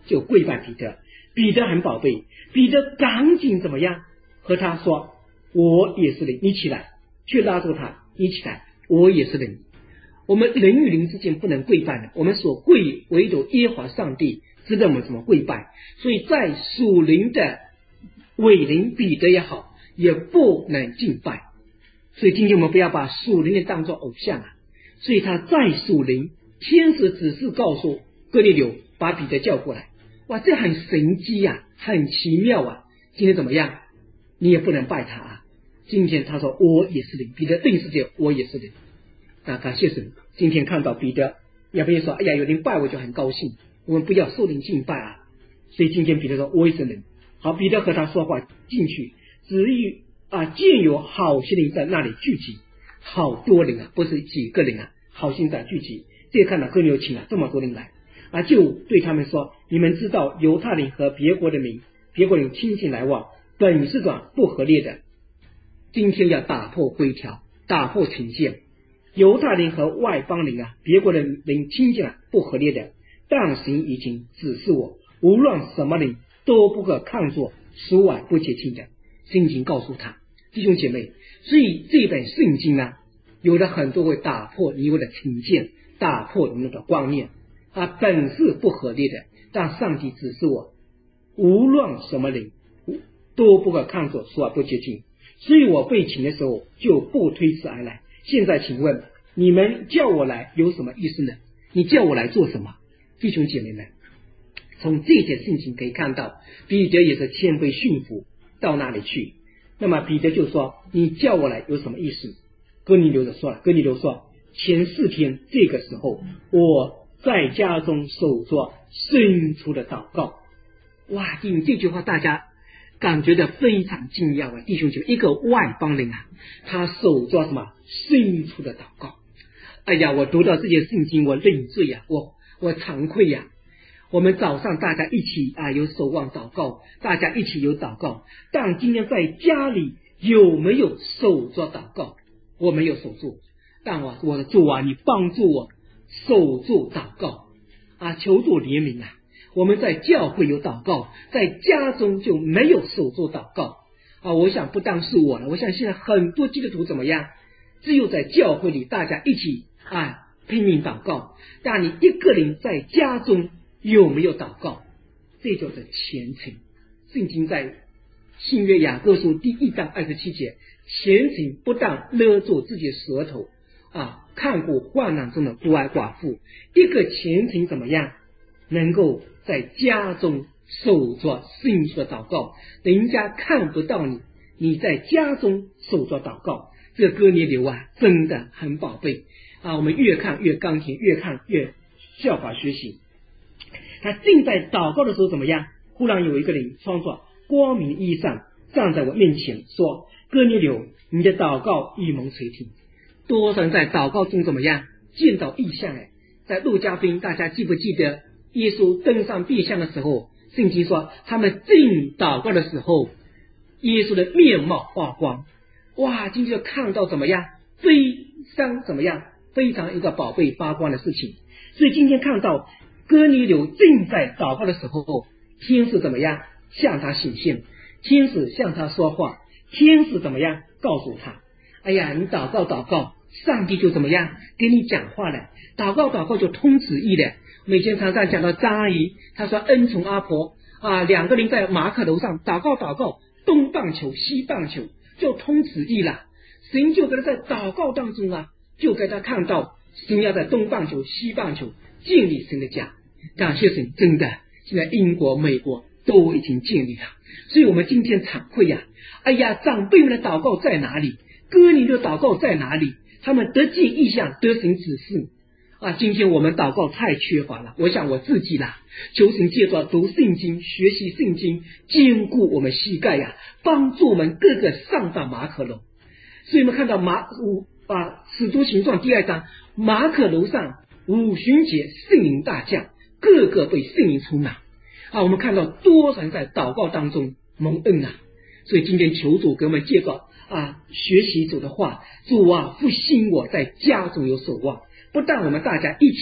就跪拜彼得。彼得很宝贝，彼得赶紧怎么样和他说，我也是灵，你起来，去拉住他，你起来，我也是灵。我们人与灵之间不能跪拜的，我们所跪唯独耶和华上帝知道我们怎么跪拜。所以在属灵的伪灵彼得也好，也不能敬拜。所以今天我们不要把属灵的当作偶像啊。所以他在属灵，天使只是告诉哥尼流把彼得叫过来。哇，这很神奇啊，很奇妙啊。今天怎么样？你也不能拜他啊。今天他说我也是灵，彼得定是这样，我也是灵。那感谢神，今天看到彼得，要不要说，哎呀，有人拜我就很高兴，我们不要受人敬拜啊。所以今天彼得说我也是灵。好，彼得和他说话进去，只于见有好些人在那里聚集，好多人啊，不是几个人啊，好心在聚集。这看到哥尼流请了这么多人来就对他们说，你们知道犹太人和别国的民，别国人亲近来往，本是不合列的，今天要打破规条，打破成见。犹太人和外邦人别国的人亲近了不合列的，但神已经指示我，无论什么人都不可看作属外不洁净的。圣经告诉他，弟兄姐妹，所以这本圣经有的很多会打破你有的成见，打破你的观念本是不合列的，但上帝指示我，无论什么人都不可看作属外不洁净。所以我被请的时候就不推辞而来。现在请问你们叫我来有什么意思呢？你叫我来做什么？弟兄姐妹们，从这些事情可以看到，彼得也是谦卑驯服到那里去。那么彼得就说，你叫我来有什么意思？哥尼流说，前4天这个时候我在家中守着深处的祷告。哇，听这句话大家感觉到非常惊讶弟兄姐妹，一个外邦人他守着什么深处的祷告。哎呀，我读到这些圣经我认罪我惭愧我们早上大家一起有守望祷告，大家一起有祷告，但今天在家里有没有守着祷告？我没有守住，但我的主你帮助我守住祷告求主怜悯我们在教会有祷告，在家中就没有守住祷告我想不单是我了，我想现在很多基督徒怎么样？只有在教会里大家一起拼命祷告，但你一个人在家中有没有祷告？这就是虔诚。圣经在新约雅各书第1章27节，虔诚不但勒住自己的舌头看顾患难中的孤儿寡妇。一个虔诚怎么样？能够在家中守着深处的祷告，人家看不到你在家中守着祷告。这个哥尼流真的很宝贝我们越看越甘甜，越看越效法学习。他正在祷告的时候怎么样？忽然有一个人穿着光明衣裳站在我面前说，哥尼流，你的祷告已蒙垂听。多少人在祷告中怎么样？见到异象在路加福音大家记不记得耶稣登上别象的时候，圣经说他们正祷告的时候，耶稣的面貌发光。哇，今天就看到怎么样？非常怎么样？非常一个宝贝发光的事情。所以今天看到哥尼流正在祷告的时候，天使怎么样向他显现？天使向他说话，天使怎么样告诉他？哎呀，你祷告，上帝就怎么样跟你讲话了？祷告就通旨意了。我们以前常常讲到张阿姨，她说恩宠阿婆2个人在马可楼上祷告，东棒球西棒球，就通旨意了。神就给他在祷告当中就给他看到神要在东棒球西棒球建立神的家。感谢神，真的现在英国美国都已经建立了。所以我们今天惭愧哎呀，长辈们的祷告在哪里？哥尼流的祷告在哪里？他们得见异象，得神指示今天我们祷告太缺乏了。我想我自己求神借着读圣经，学习圣经，坚固我们膝盖帮助我们各个上到马可楼。所以我们看到使徒行传第2章，马可楼上五旬节圣灵大降，个个被圣灵充满我们看到多少人在祷告当中蒙恩所以今天求主给我们借着学习主的话，主复兴我在家中有守望。不但我们大家一起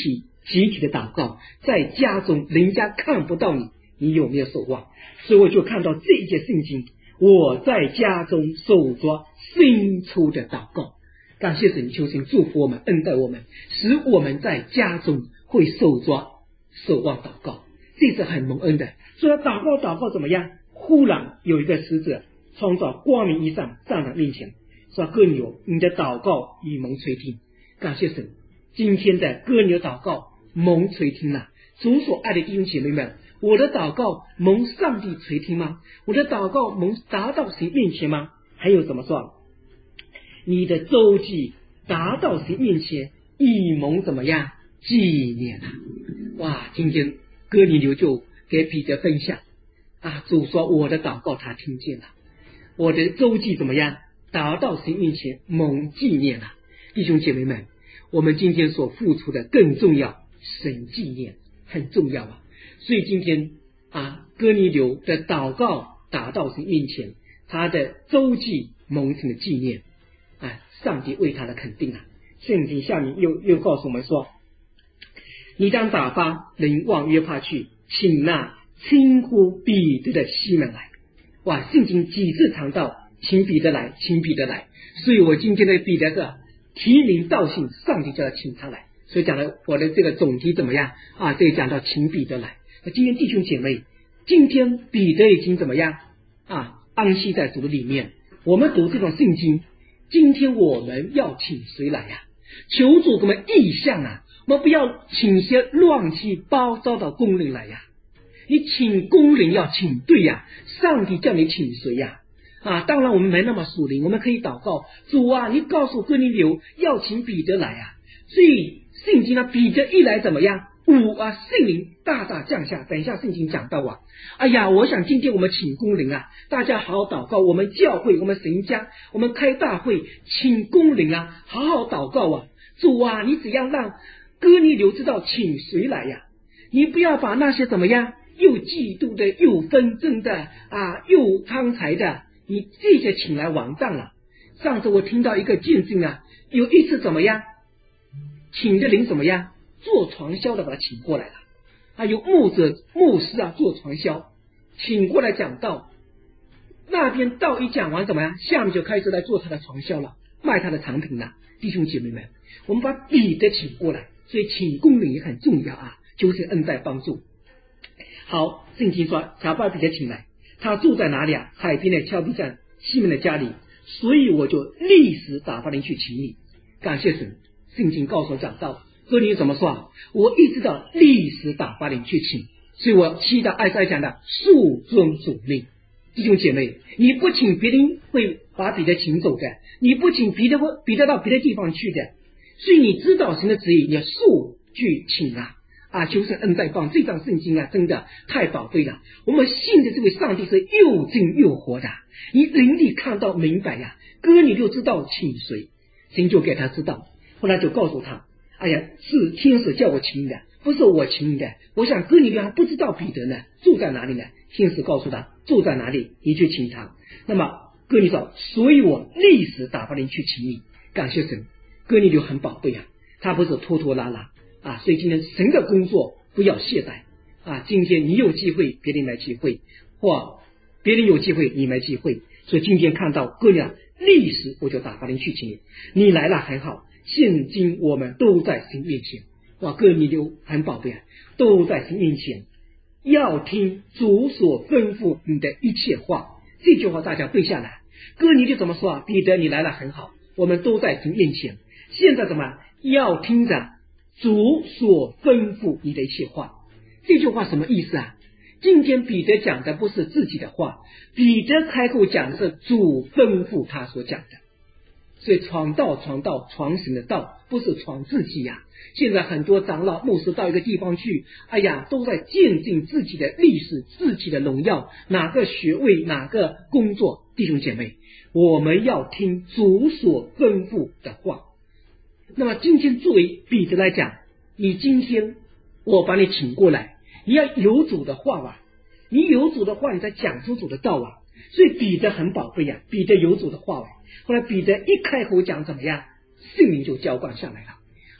集体的祷告，在家中人家看不到你，你有没有守望？所以我就看到这一节圣经，我在家中守着深处的祷告。感谢神，求神祝福我们，恩待我们，使我们在家中会守望祷告，这是很蒙恩的。说祷告怎么样？忽然有一个使者穿着光明衣裳站在面前，说：哥尼流，你的祷告已蒙垂听。感谢神，今天的哥尼流祷告蒙垂听了。主所爱的弟兄姐妹们，我的祷告蒙上帝垂听吗？我的祷告蒙达到神面前吗？还有怎么说？你的周记达到神面前，已蒙怎么样纪念了？哇！今天哥尼流就给彼得分享主说我的祷告他听见了，我的周记怎么样达到神面前蒙纪念了。弟兄姐妹们，我们今天所付出的更重要，神纪念很重要所以今天哥尼流的祷告达到神面前，他的周记蒙神的纪念上帝为他的肯定圣经下面又告诉我们说，你当打发人往约帕去，请那称呼彼得的西门来。哇！圣经几次谈到请彼得来，请彼得来。所以我今天的彼得是提名道姓，上帝就要请他来。所以讲了我的这个总题怎么样这里讲到请彼得来。那今天弟兄姐妹，今天彼得已经怎么样安息在主的里面。我们读这种圣经，今天我们要请谁来求主给我们意向我们不要请些乱七八糟的工人来你请工人要请对上帝叫你请谁当然我们没那么属灵，我们可以祷告，主你告诉哥尼流要请彼得来所以圣经彼得一来怎么样圣灵大大降下。等一下圣经讲到我想今天我们请工人大家好好祷告，我们教会我们神家我们开大会请工人好好祷告主你只要让哥尼流知道请谁来你不要把那些怎么样又嫉妒的又纷争的又贪财的，你这些请来完蛋了。上次我听到一个见证有一次怎么样请的人怎么样做传销的把他请过来了有牧师做传销请过来讲道，那边道一讲完怎么样，下面就开始来做他的传销了，卖他的产品了。弟兄姐妹们，我们把彼得请过来，所以请工人也很重要就是恩待帮助。好，圣经说假把彼得请来，他住在哪里海边的峭壁站西门的家里，所以我就立时打发人去请你。感谢神，圣经告诉我讲到哥尼流怎么说我一直到立时打发人去请，所以我期待艾赛讲的恕遵主命。弟兄姐妹，你不请别人会把彼得请走的，你不请彼得到别的地方去的，所以你知道神的旨意，你要速去请求神恩待帮。这张圣经真的太宝贵了。我们信的这位上帝是又真又活的，你灵里看到明白哥尼流知道请谁，神就给他知道。后来就告诉他是天使叫我请你的，不是我请你的。我想哥尼流还不知道彼得呢住在哪里呢，天使告诉他住在哪里，你去请他。那么哥尼流说，所以我立时打发人去请你。感谢神，哥尼流很宝贝他不是拖拖拉拉所以今天神的工作不要懈怠今天你有机会别人来机会，或别人有机会你没机会。所以今天看到哥尼流立时我就打发人去请你来了很好。现今我们都在神面前哥尼流很宝贝都在神面前，要听主所吩咐你的一切话。这句话大家背下来。哥尼流怎么说彼得你来了很好，我们都在神面前，现在怎么要听着主所吩咐你的一切话。这句话什么意思今天彼得讲的不是自己的话，彼得开口讲的是主吩咐他所讲的。所以传道传神的道，不是传自己现在很多长老牧师到一个地方去都在见证自己的历史，自己的荣耀，哪个学位哪个工作。弟兄姐妹，我们要听主所吩咐的话。那么今天作为彼得来讲，你今天我把你请过来，你要有主的话你有主的话，你才讲出主的道所以彼得很宝贝彼得有主的话后来彼得一开口讲怎么样，圣灵就浇灌下来了。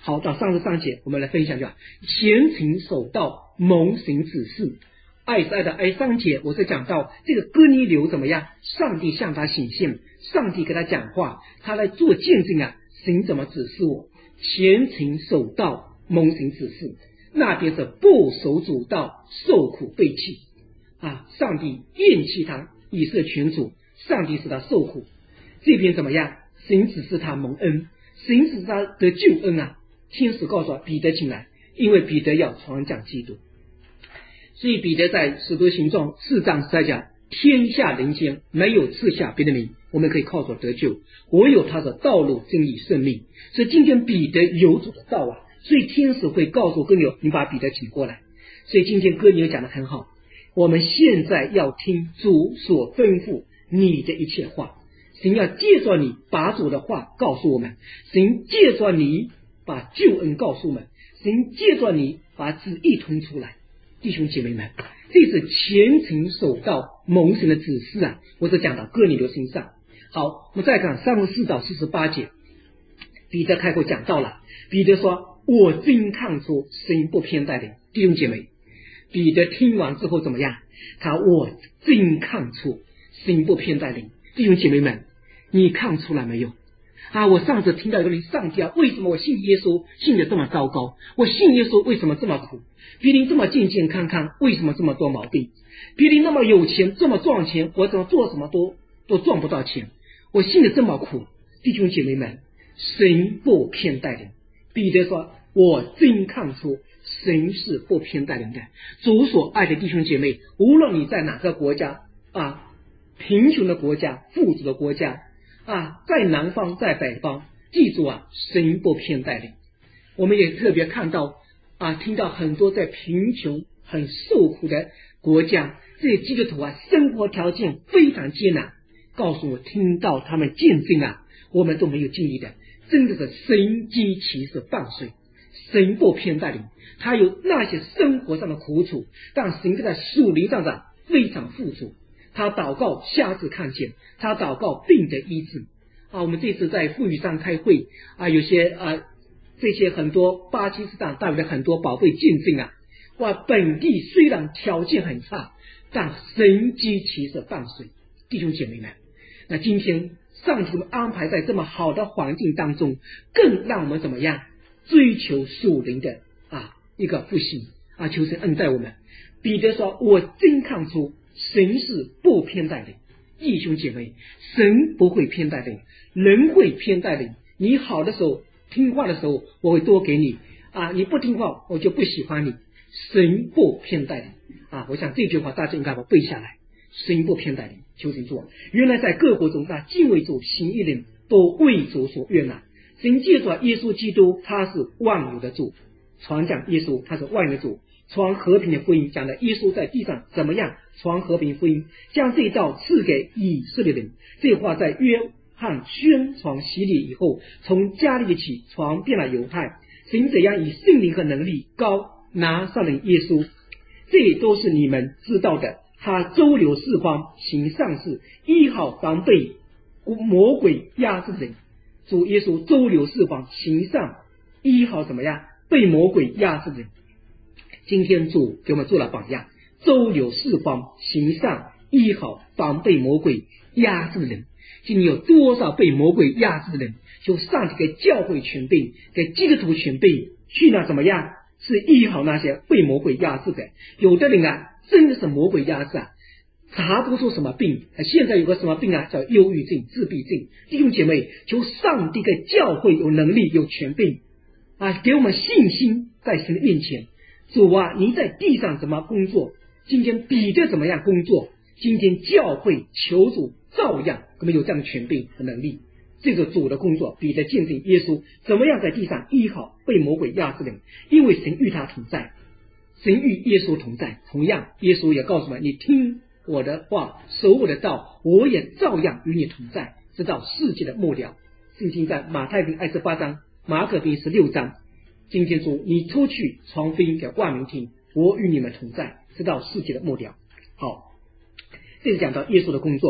好，到33节我们来分享一下虔诚守道，蒙神指示。23的23节我是讲到这个哥尼流怎么样，上帝向他显现，上帝给他讲话，他来做见证啊，神怎么指示我，虔诚守道，蒙神指示。那边是不守主道，受苦背弃啊，上帝厌弃他，以色列全主，上帝使他受苦。这边怎么样，神指示他蒙恩，神使他得救恩啊。天使告诉彼得请来，因为彼得要传讲基督。所以彼得在使徒行传4章13讲，天下人间没有赐下别的名，我们可以靠主得救，唯有他的道路真理生命。所以今天彼得有主的道啊，所以天使会告诉哥尼流，你把彼得请过来。所以今天哥尼流讲得很好，我们现在要听主所吩咐你的一切话，神要借着你把主的话告诉我们，神借着你把救恩告诉我们，神借着你把旨意通出来。弟兄姐妹们，这是虔诚守道蒙神的指示啊，我是讲到哥尼流身上。好，我们再看34到48节，彼得开口讲到了，彼得说，我真看出神不偏待人。弟兄姐妹，彼得听完之后怎么样，我真看出神不偏待人。弟兄姐妹们，你看出来没有啊？我上次听到一个人上吊，为什么我信耶稣信得这么糟糕？我信耶稣为什么这么苦？别人这么健健康康，为什么这么多毛病？别人那么有钱，这么赚钱，我怎么做什么都赚不到钱？我信得这么苦。弟兄姐妹们，神不偏待人。彼得说，我真看出神是不偏待人的。主所爱的弟兄姐妹，无论你在哪个国家啊，贫穷的国家，富足的国家啊，在南方在北方，记住啊，神不偏待人。我们也特别看到啊，听到很多在贫穷很受苦的国家，这些基督徒啊，生活条件非常艰难，告诉我听到他们见证啊，我们都没有经历的，真的是神机骑士放水。神不偏待人，他有那些生活上的苦楚，但神在属灵上的非常富足。他祷告瞎子看见，他祷告病得医治啊。我们这次在妇女上开会啊，有些这些很多巴基斯坦带来的很多宝贝见证啊，哇，本地虽然条件很差，但神机骑士放水。弟兄姐妹们，那今天上帝我们安排在这么好的环境当中，更让我们怎么样追求属灵的一个复兴啊，求神恩待我们。彼得说，我真看出神是不偏待人。弟兄姐妹，神不会偏待人，人会偏待人。你好的时候听话的时候，我会多给你啊，你不听话我就不喜欢你。神不偏待人啊，我想这句话大家应该把它背下来，神不偏待人。求神做，原来在各国中敬畏主行义人都为主所悦纳。神借着耶稣基督，他是万有的主，传讲耶稣他是万有的主，传和平的福音，讲的耶稣在地上怎么样传和平福音，将这一道赐给以色列人。这话在约翰宣传洗礼以后，从加利利起传遍了犹太。神怎样以圣灵和能力高拿撒勒耶稣，这都是你们知道的。他周流四方，行善事，医好防备魔鬼压制的人。主耶稣周流四方，行善，医好怎么样被魔鬼压制的人。今天主给我们做了榜样，周流四方，行善，医好防备魔鬼压制的人。今天有多少被魔鬼压制的人，就上帝给教会权柄，给基督徒权柄，去那怎么样是医好那些被魔鬼压制的。有的人真的是魔鬼压制查不出什么病，现在有个什么病叫忧郁症、自闭症。弟兄姐妹，求上帝给教会有能力有权柄给我们信心，在神的面前。主你在地上怎么工作，今天彼得怎么样工作，今天教会求主照样我们有这样的权柄和能力。这个主的工作，彼得见证耶稣怎么样在地上医好被魔鬼压制的人，因为神与他同在，神与耶稣同在。同样耶稣也告诉我们，你听我的话，守我的道，我也照样与你同在，直到世界的末了。圣经在马太福音28章，马可福音16章。今天主你出去传福音给万民听，我与你们同在，直到世界的末了。好，这是讲到耶稣的工作。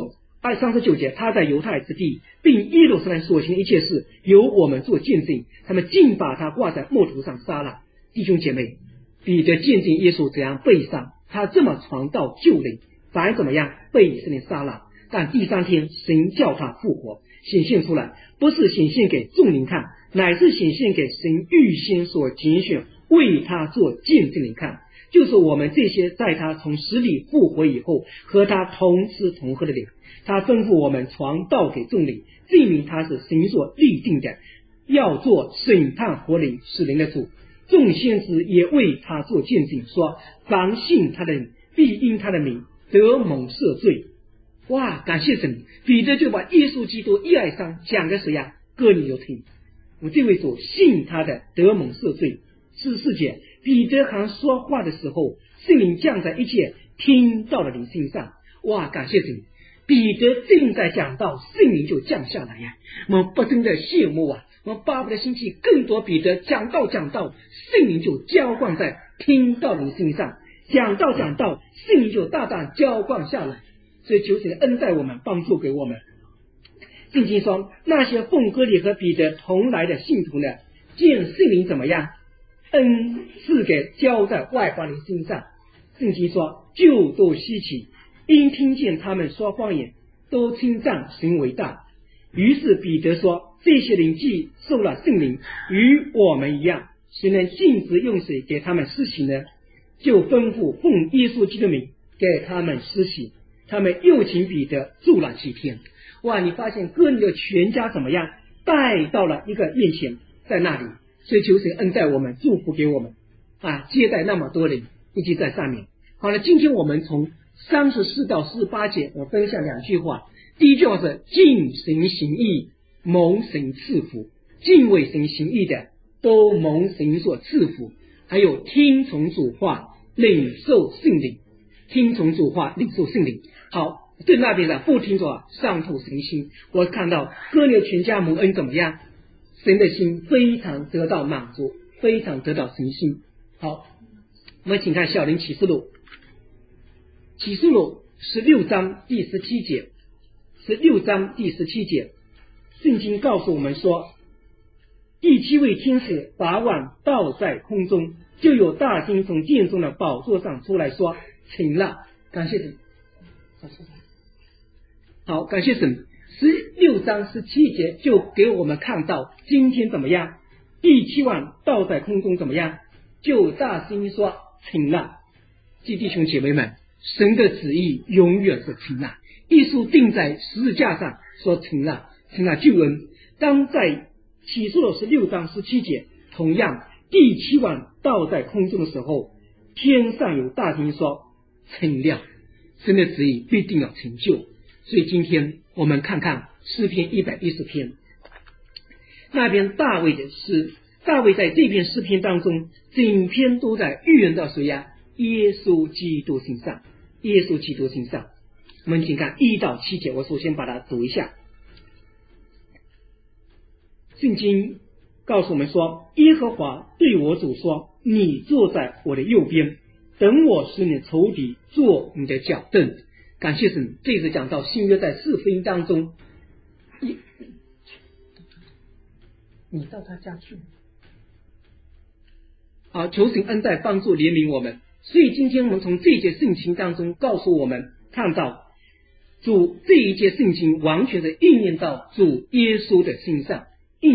39节，他在犹太之地并耶路撒冷所行的一切事，由我们做见证，他们竟把他挂在木头上杀了。弟兄姐妹，彼得见证耶稣怎样被杀，他这么传道救人，反而怎么样被以色列杀了，但第3天神叫他复活，显现出来，不是显现给众人看，乃是显现给神预先所拣选为他做见证人看，就是我们这些在他从死里复活以后和他同吃同喝的人。他吩咐我们传道给众人，证明他是神所立定的，要做审判活人死人的主。众先知也为他做见证，说凡信他的人必因他的名得蒙赦罪。哇，感谢神！彼得就把耶稣基督一爱上讲给谁呀？哥尼流听。我这位主信他的得蒙赦罪。14节，彼得还说话的时候，圣灵降在一切听到的人身上。哇，感谢神！彼得正在讲道，圣灵就降下来呀！我们不真的羡慕啊！我们巴不得兴起更多彼得讲道，圣灵就浇灌在听到的人身上，讲道，圣灵就大大浇灌下来。所以求神恩待我们，帮助给我们。圣经说，那些奉哥尼和彼得同来的信徒呢，见圣灵怎么样？恩赐给浇在外邦人身上。圣经说，就都稀奇，因听见他们说方言，都称赞神为大。于是彼得说，这些人既受了圣灵，与我们一样，谁能禁止用水给他们施洗呢？就吩咐奉耶稣基督的名给他们施洗。他们又请彼得住了7天。哇，你发现哥尼流全家怎么样？带到了一个面前，在那里。所以求神恩待我们，祝福给我们啊，接待那么多人一起在上面。好了，今天我们从34到48节，我分享2句话。第一句话是敬神行义，蒙神赐福。敬畏神行义的都蒙神所赐福。还有听从主话，领受圣灵。听从主话，领受圣灵。好，对那边的不听着伤透神心。我看到哥尼流全家蒙恩怎么样？神的心非常得到满足，非常得到神心。好，我们请看小林启示录16章第17节。16章第17节，圣经告诉我们说，第7位天使把碗倒在空中，就有大声从殿中的宝座上出来说，成了。感谢神。好，感谢神。16章17节就给我们看到今天怎么样？第7碗倒在空中怎么样？就大声说成了。弟兄姐妹们，神的旨意永远是成了。耶稣钉在十字架上说成了，成了救恩。当在启示录16章17节，同样第7碗倒在空中的时候，天上有大声说成了，神的旨意必定要成就。所以今天我们看看诗篇110篇，那边大卫的诗。大卫在这篇诗篇当中，整篇都在预言到谁呀？耶稣基督身上。耶稣基督身上。我们请看1到7节，我首先把它读一下。圣经告诉我们说，耶和华对我主说，你坐在我的右边，等我使你仇敌做你的脚凳。感谢神，这次讲到新约在4福音当中，你到他家去。好，求神恩待帮助怜悯我们。所以今天我们从这节圣经当中告诉我们，看到主这一节圣经完全的应验到主耶稣的身上，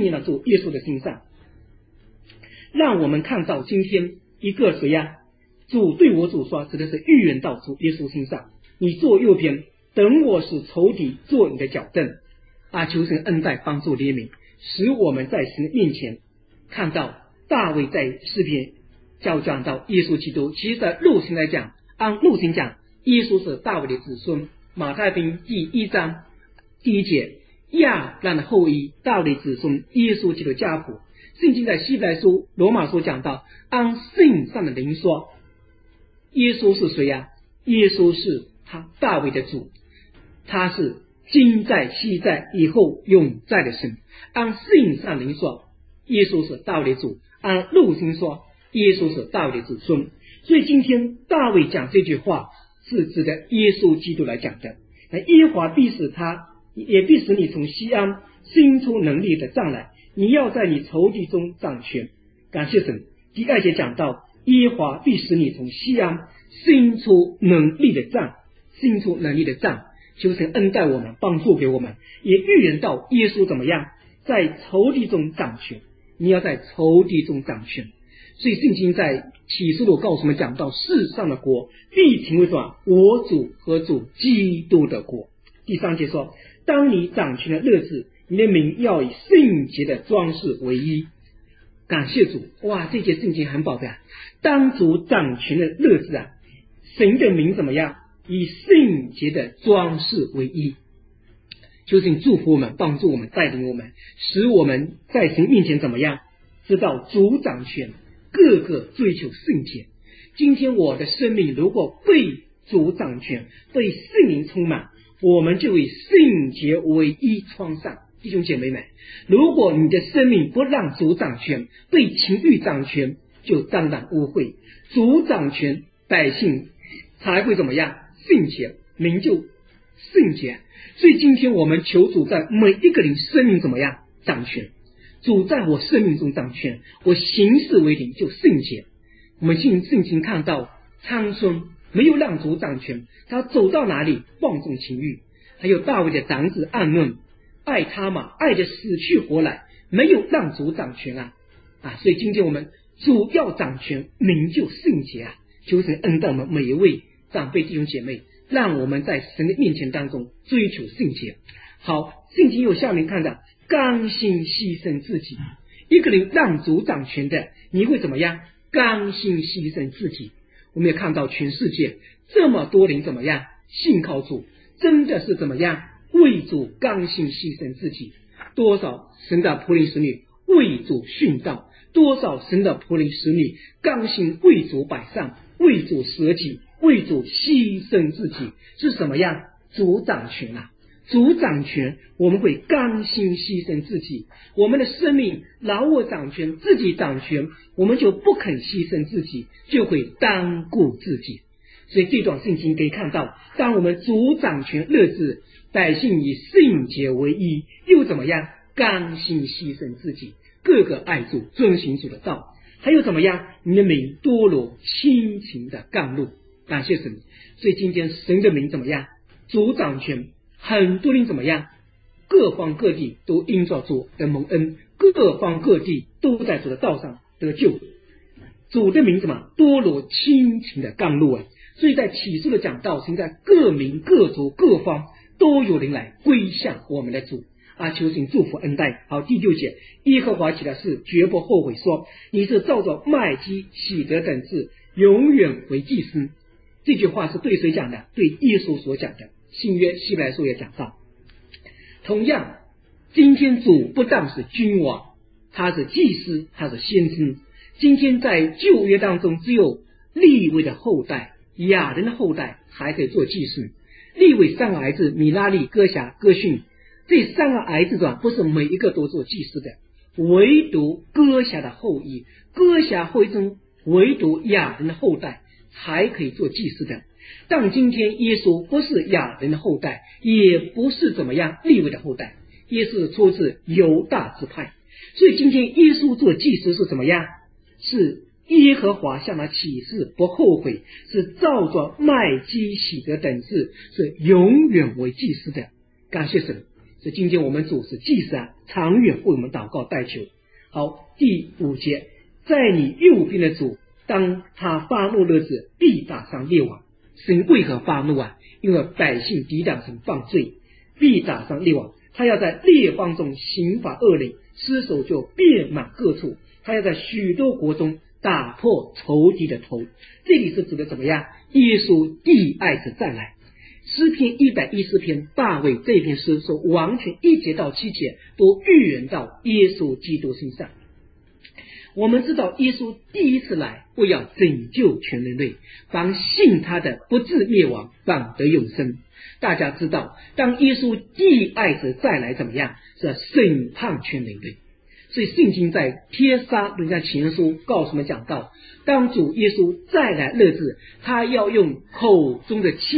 让我们看到今天一个谁呀？主对我主说，指的是预言到主耶稣身上。你坐右边，等我使仇敌做你的脚凳啊！求神恩待帮助怜悯，使我们在神的面前看到大卫在诗篇讲到耶稣基督。其实在路行来讲，按路行讲，耶稣是大卫的子孙。马太福音第1章第1节，亚当的后裔，大卫的子孙，耶稣基督家谱。圣经在希伯来书罗马书讲到，按圣上的灵说，耶稣是谁呀？耶稣是他大卫的主，他是今在昔在以后永在的神。按圣上灵说，耶稣是大卫的主；按路行说，耶稣是大卫的子孙。所以今天大卫讲这句话是指的耶稣基督来讲的。 耶和华必使也必使你从西安生出能力的杖来，你要在你仇敌中掌权。感谢神。第2节讲到耶和华必使你从西安生出能力的杖，生出能力的杖，求神恩待我们，帮助给我们，也预言到耶稣怎么样在仇敌中掌权，你要在仇敌中掌权。所以圣经在启示录告诉我们讲到世上的国必成为什么？我主和主基督的国。第3节说，当你掌权的日子，你的名要以圣洁的装饰为衣。感谢主。哇，这节圣经很宝贝啊！当主掌权的日子啊，神的名怎么样？以圣洁的装饰为衣。求神祝福我们，帮助我们，带领我们，使我们在神面前怎么样？知道主掌权，个个追求圣洁。今天我的生命如果被主掌权，被圣灵充满，我们就以圣洁为衣穿上。弟兄姐妹们，如果你的生命不让主掌权，被情欲掌权，就当然污秽。主掌权，百姓才会怎么样？圣洁，名就圣洁。所以今天我们求主在每一个人生命怎么样掌权？主在我生命中掌权，我行事为人就圣洁。我们信圣经看到参孙没有让主掌权，他走到哪里放纵情欲。还有大卫的长子暗嫩，爱他玛，爱的死去活来，没有让主掌权啊！所以今天我们主要掌权，名就圣洁啊！求神恩待我们每一位长辈弟兄姐妹，让我们在神的面前当中追求圣洁。好，圣经有下面看到甘心牺牲自己。一个人让主掌权的，你会怎么样？甘心牺牲自己。我们也看到全世界这么多人怎么样信靠主，真的是怎么样为主甘心牺牲自己。多少神的仆人使女为主殉道，多少神的仆人使女甘心为主摆上，为主舍己，为主牺牲自己。是什么样？主掌权啊！主掌权，我们会甘心牺牲自己。我们的生命老我掌权，自己掌权，我们就不肯牺牲自己，就会单顾自己。所以这段圣经可以看到，当我们主掌权日子，百姓以圣洁为衣，又怎么样？甘心牺牲自己，个个爱主，遵行主的道。还有怎么样？你的名多罗亲情的甘露。感谢神。所以今天神的名怎么样？主掌权，很多人怎么样？各方各地都因着主的蒙恩，各方各地都在主的道上得救。主的名怎么？多罗亲情的甘露啊！所以在启示的讲道，现在各民各族各方都有人来归向我们的主啊！求神祝福恩待。好，第6节，耶和华起来是绝不后悔，说你是照着麦基洗德等次永远为祭司。这句话是对谁讲的？对耶稣所讲的。新约希伯来书也讲到，同样今天主不但是君王，他是祭司，他是先知。今天在旧约当中，只有利未的后代，亚人的后代还可以做祭司。利未3个儿子米拉利、哥辖、哥逊，这3个儿子不是每一个都做祭司的，唯独哥辖的后裔，哥辖后裔中唯独亚人的后代还可以做祭司的。但今天耶稣不是亚人的后代，也不是怎么样利未的后代，耶稣是出自犹大支派。所以今天耶稣做祭司是怎么样？是耶和华向他启示，不后悔，是照着麦基洗德等次，是永远为祭司的。感谢神。所以今天我们主是祭司啊，长远为我们祷告代求。好，第5节，在你右边的主，当他发怒日子，必打伤列王。神为何发怒啊？因为百姓抵挡神犯罪，必打伤列王。他要在列邦中刑罚恶人，尸首就遍满各处。他要在许多国中打破仇敌的头。这里是指的怎么样？耶稣第2次再来。诗篇114篇大卫这篇诗说，完全1节到7节都预言到耶稣基督身上。我们知道耶稣第1次来，为要拯救全人类，凡信他的不至灭亡，反得永生。大家知道，当耶稣第2次再来怎么样？是审判全人类。所以圣经在帖撒罗尼迦前书告诉我们讲到，当主耶稣再来日子，他要用口中的气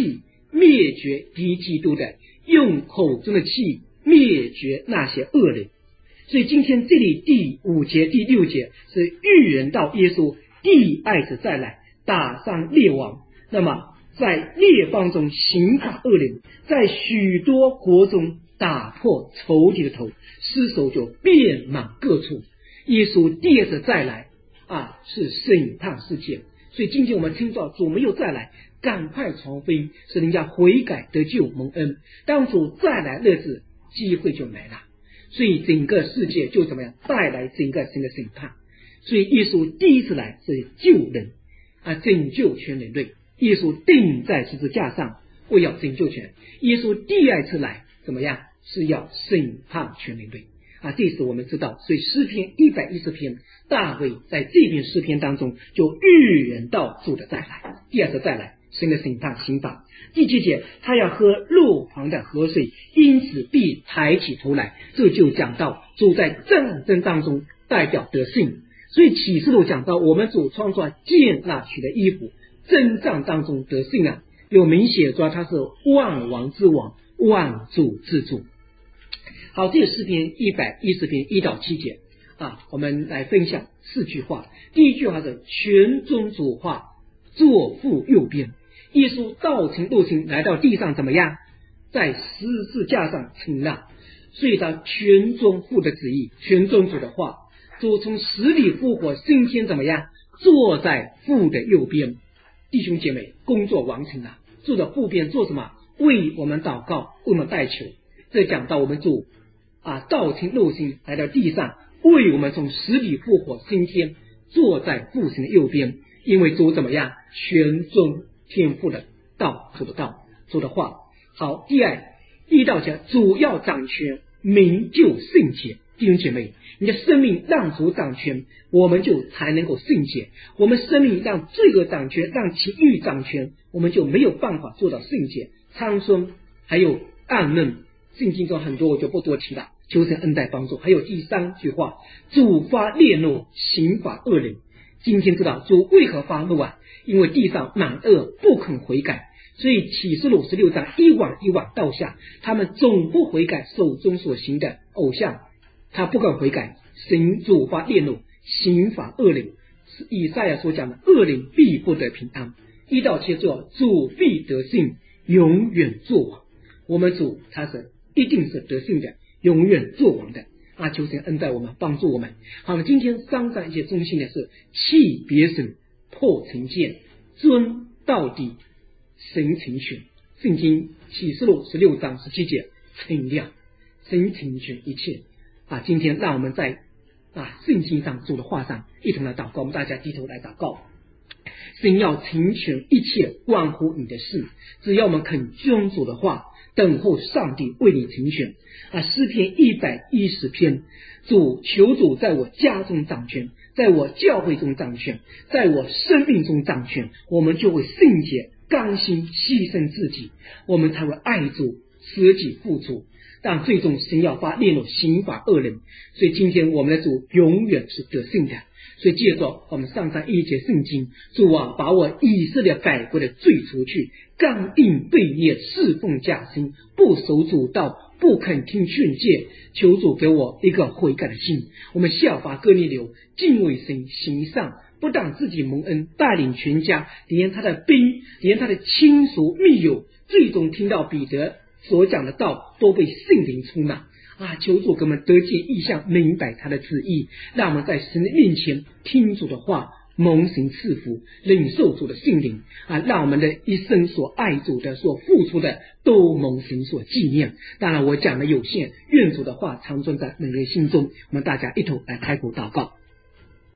灭绝敌基督的，用口中的气灭绝那些恶人。所以今天这里第5节第6节是预言到耶稣第二次再来，打伤列王，那么在列邦中刑罚恶人，在许多国中打破仇敌的头，尸首就遍满各处。耶稣第二次再来是审判世界。所以今天我们听到主没有再来，赶快传福音，使人家悔改得救蒙恩。当主再来日子，机会就来了，所以整个世界就怎么样带来整个新的审判。所以耶稣第一次来是救人拯救全人类，耶稣钉在十字架上为要拯救全。耶稣第二次来怎么样，是要审判全人类这是我们知道。所以诗篇110篇，大卫在这篇诗篇当中就预言到主的再来，第二次再来，神的审判刑罚。第7节，他要喝路旁的河水，因此必抬起头来。这就讲到主在战争当中代表得胜。所以启示录讲到我们主穿着剑取的衣服，征战当中得胜有明写说他是万王之王，万主之主。好，这个诗篇110篇1到7节我们来分享4句话。第一句话是全宗主化，坐父右边。耶稣道成肉身来到地上怎么样，在十字架上成了，所以他全宗父的旨意，全宗主的话，主从死里复活升天怎么样，坐在父的右边。弟兄姐妹，工作完成了，坐在父边做什么？为我们祷告，为我们代求。这讲到我们主道成肉身来到地上，为我们从死里复活升天，坐在父神的右边。因为主怎么样，全尊天父的道，主的道，主的话。好，第二1到7，主要掌权，民就圣洁。弟兄姐妹，你的生命让主掌权，我们就才能够圣洁。我们生命让罪恶掌权，让情欲掌权，我们就没有办法做到圣洁。参孙还有暗嫩，圣经中很多我就不多提了，求神恩待帮助。还有第3句话，主发烈怒，刑罚恶人。今天知道主为何发怒因为地上满恶，不肯悔改。所以启示录16章一往倒下，他们总不悔改手中所行的偶像，他不肯悔改，神主发烈怒，刑罚恶人。以赛亚所讲的恶人必不得平安。1到7说主必得胜，永远作王。我们主他是一定是得胜的，永远作王的求神恩待我们，帮助我们。好了，今天3章一些中心的是弃别神，破成见，尊到底，神成全。圣经启示录16章17节称亮，神成全一切今天让我们在圣经上主的话上一同来祷告。我们大家低头来祷告。神要成全一切关乎你的事，只要我们肯遵主的话，等候上帝为你成全诗篇110篇，求主在我家中掌权，在我教会中掌权，在我生命中掌权，我们就会圣洁，甘心牺牲自己，我们才会爱主，舍己付出。但最终神要发烈怒，刑罚恶人。所以今天我们的主永远是得胜的。所以借着我们上章1节圣经，主把我以色列百国的罪除去，刚硬悖逆，侍奉假心，不守主道，不肯听劝诫，求主给我一个悔改的心。我们效法哥尼流，敬畏神，行善，不但自己蒙恩，带领全家，连他的兵，连他的亲属密友，最终听到彼得所讲的道都被圣灵充满求主给我们得见异象，明白他的旨意，让我们在神的面前听主的话，蒙神赐福，领受主的圣灵让我们的一生所爱主的，所付出的都蒙神所纪念。当然我讲的有限，愿主的话常存在每个人心中。我们大家一同来开口祷告。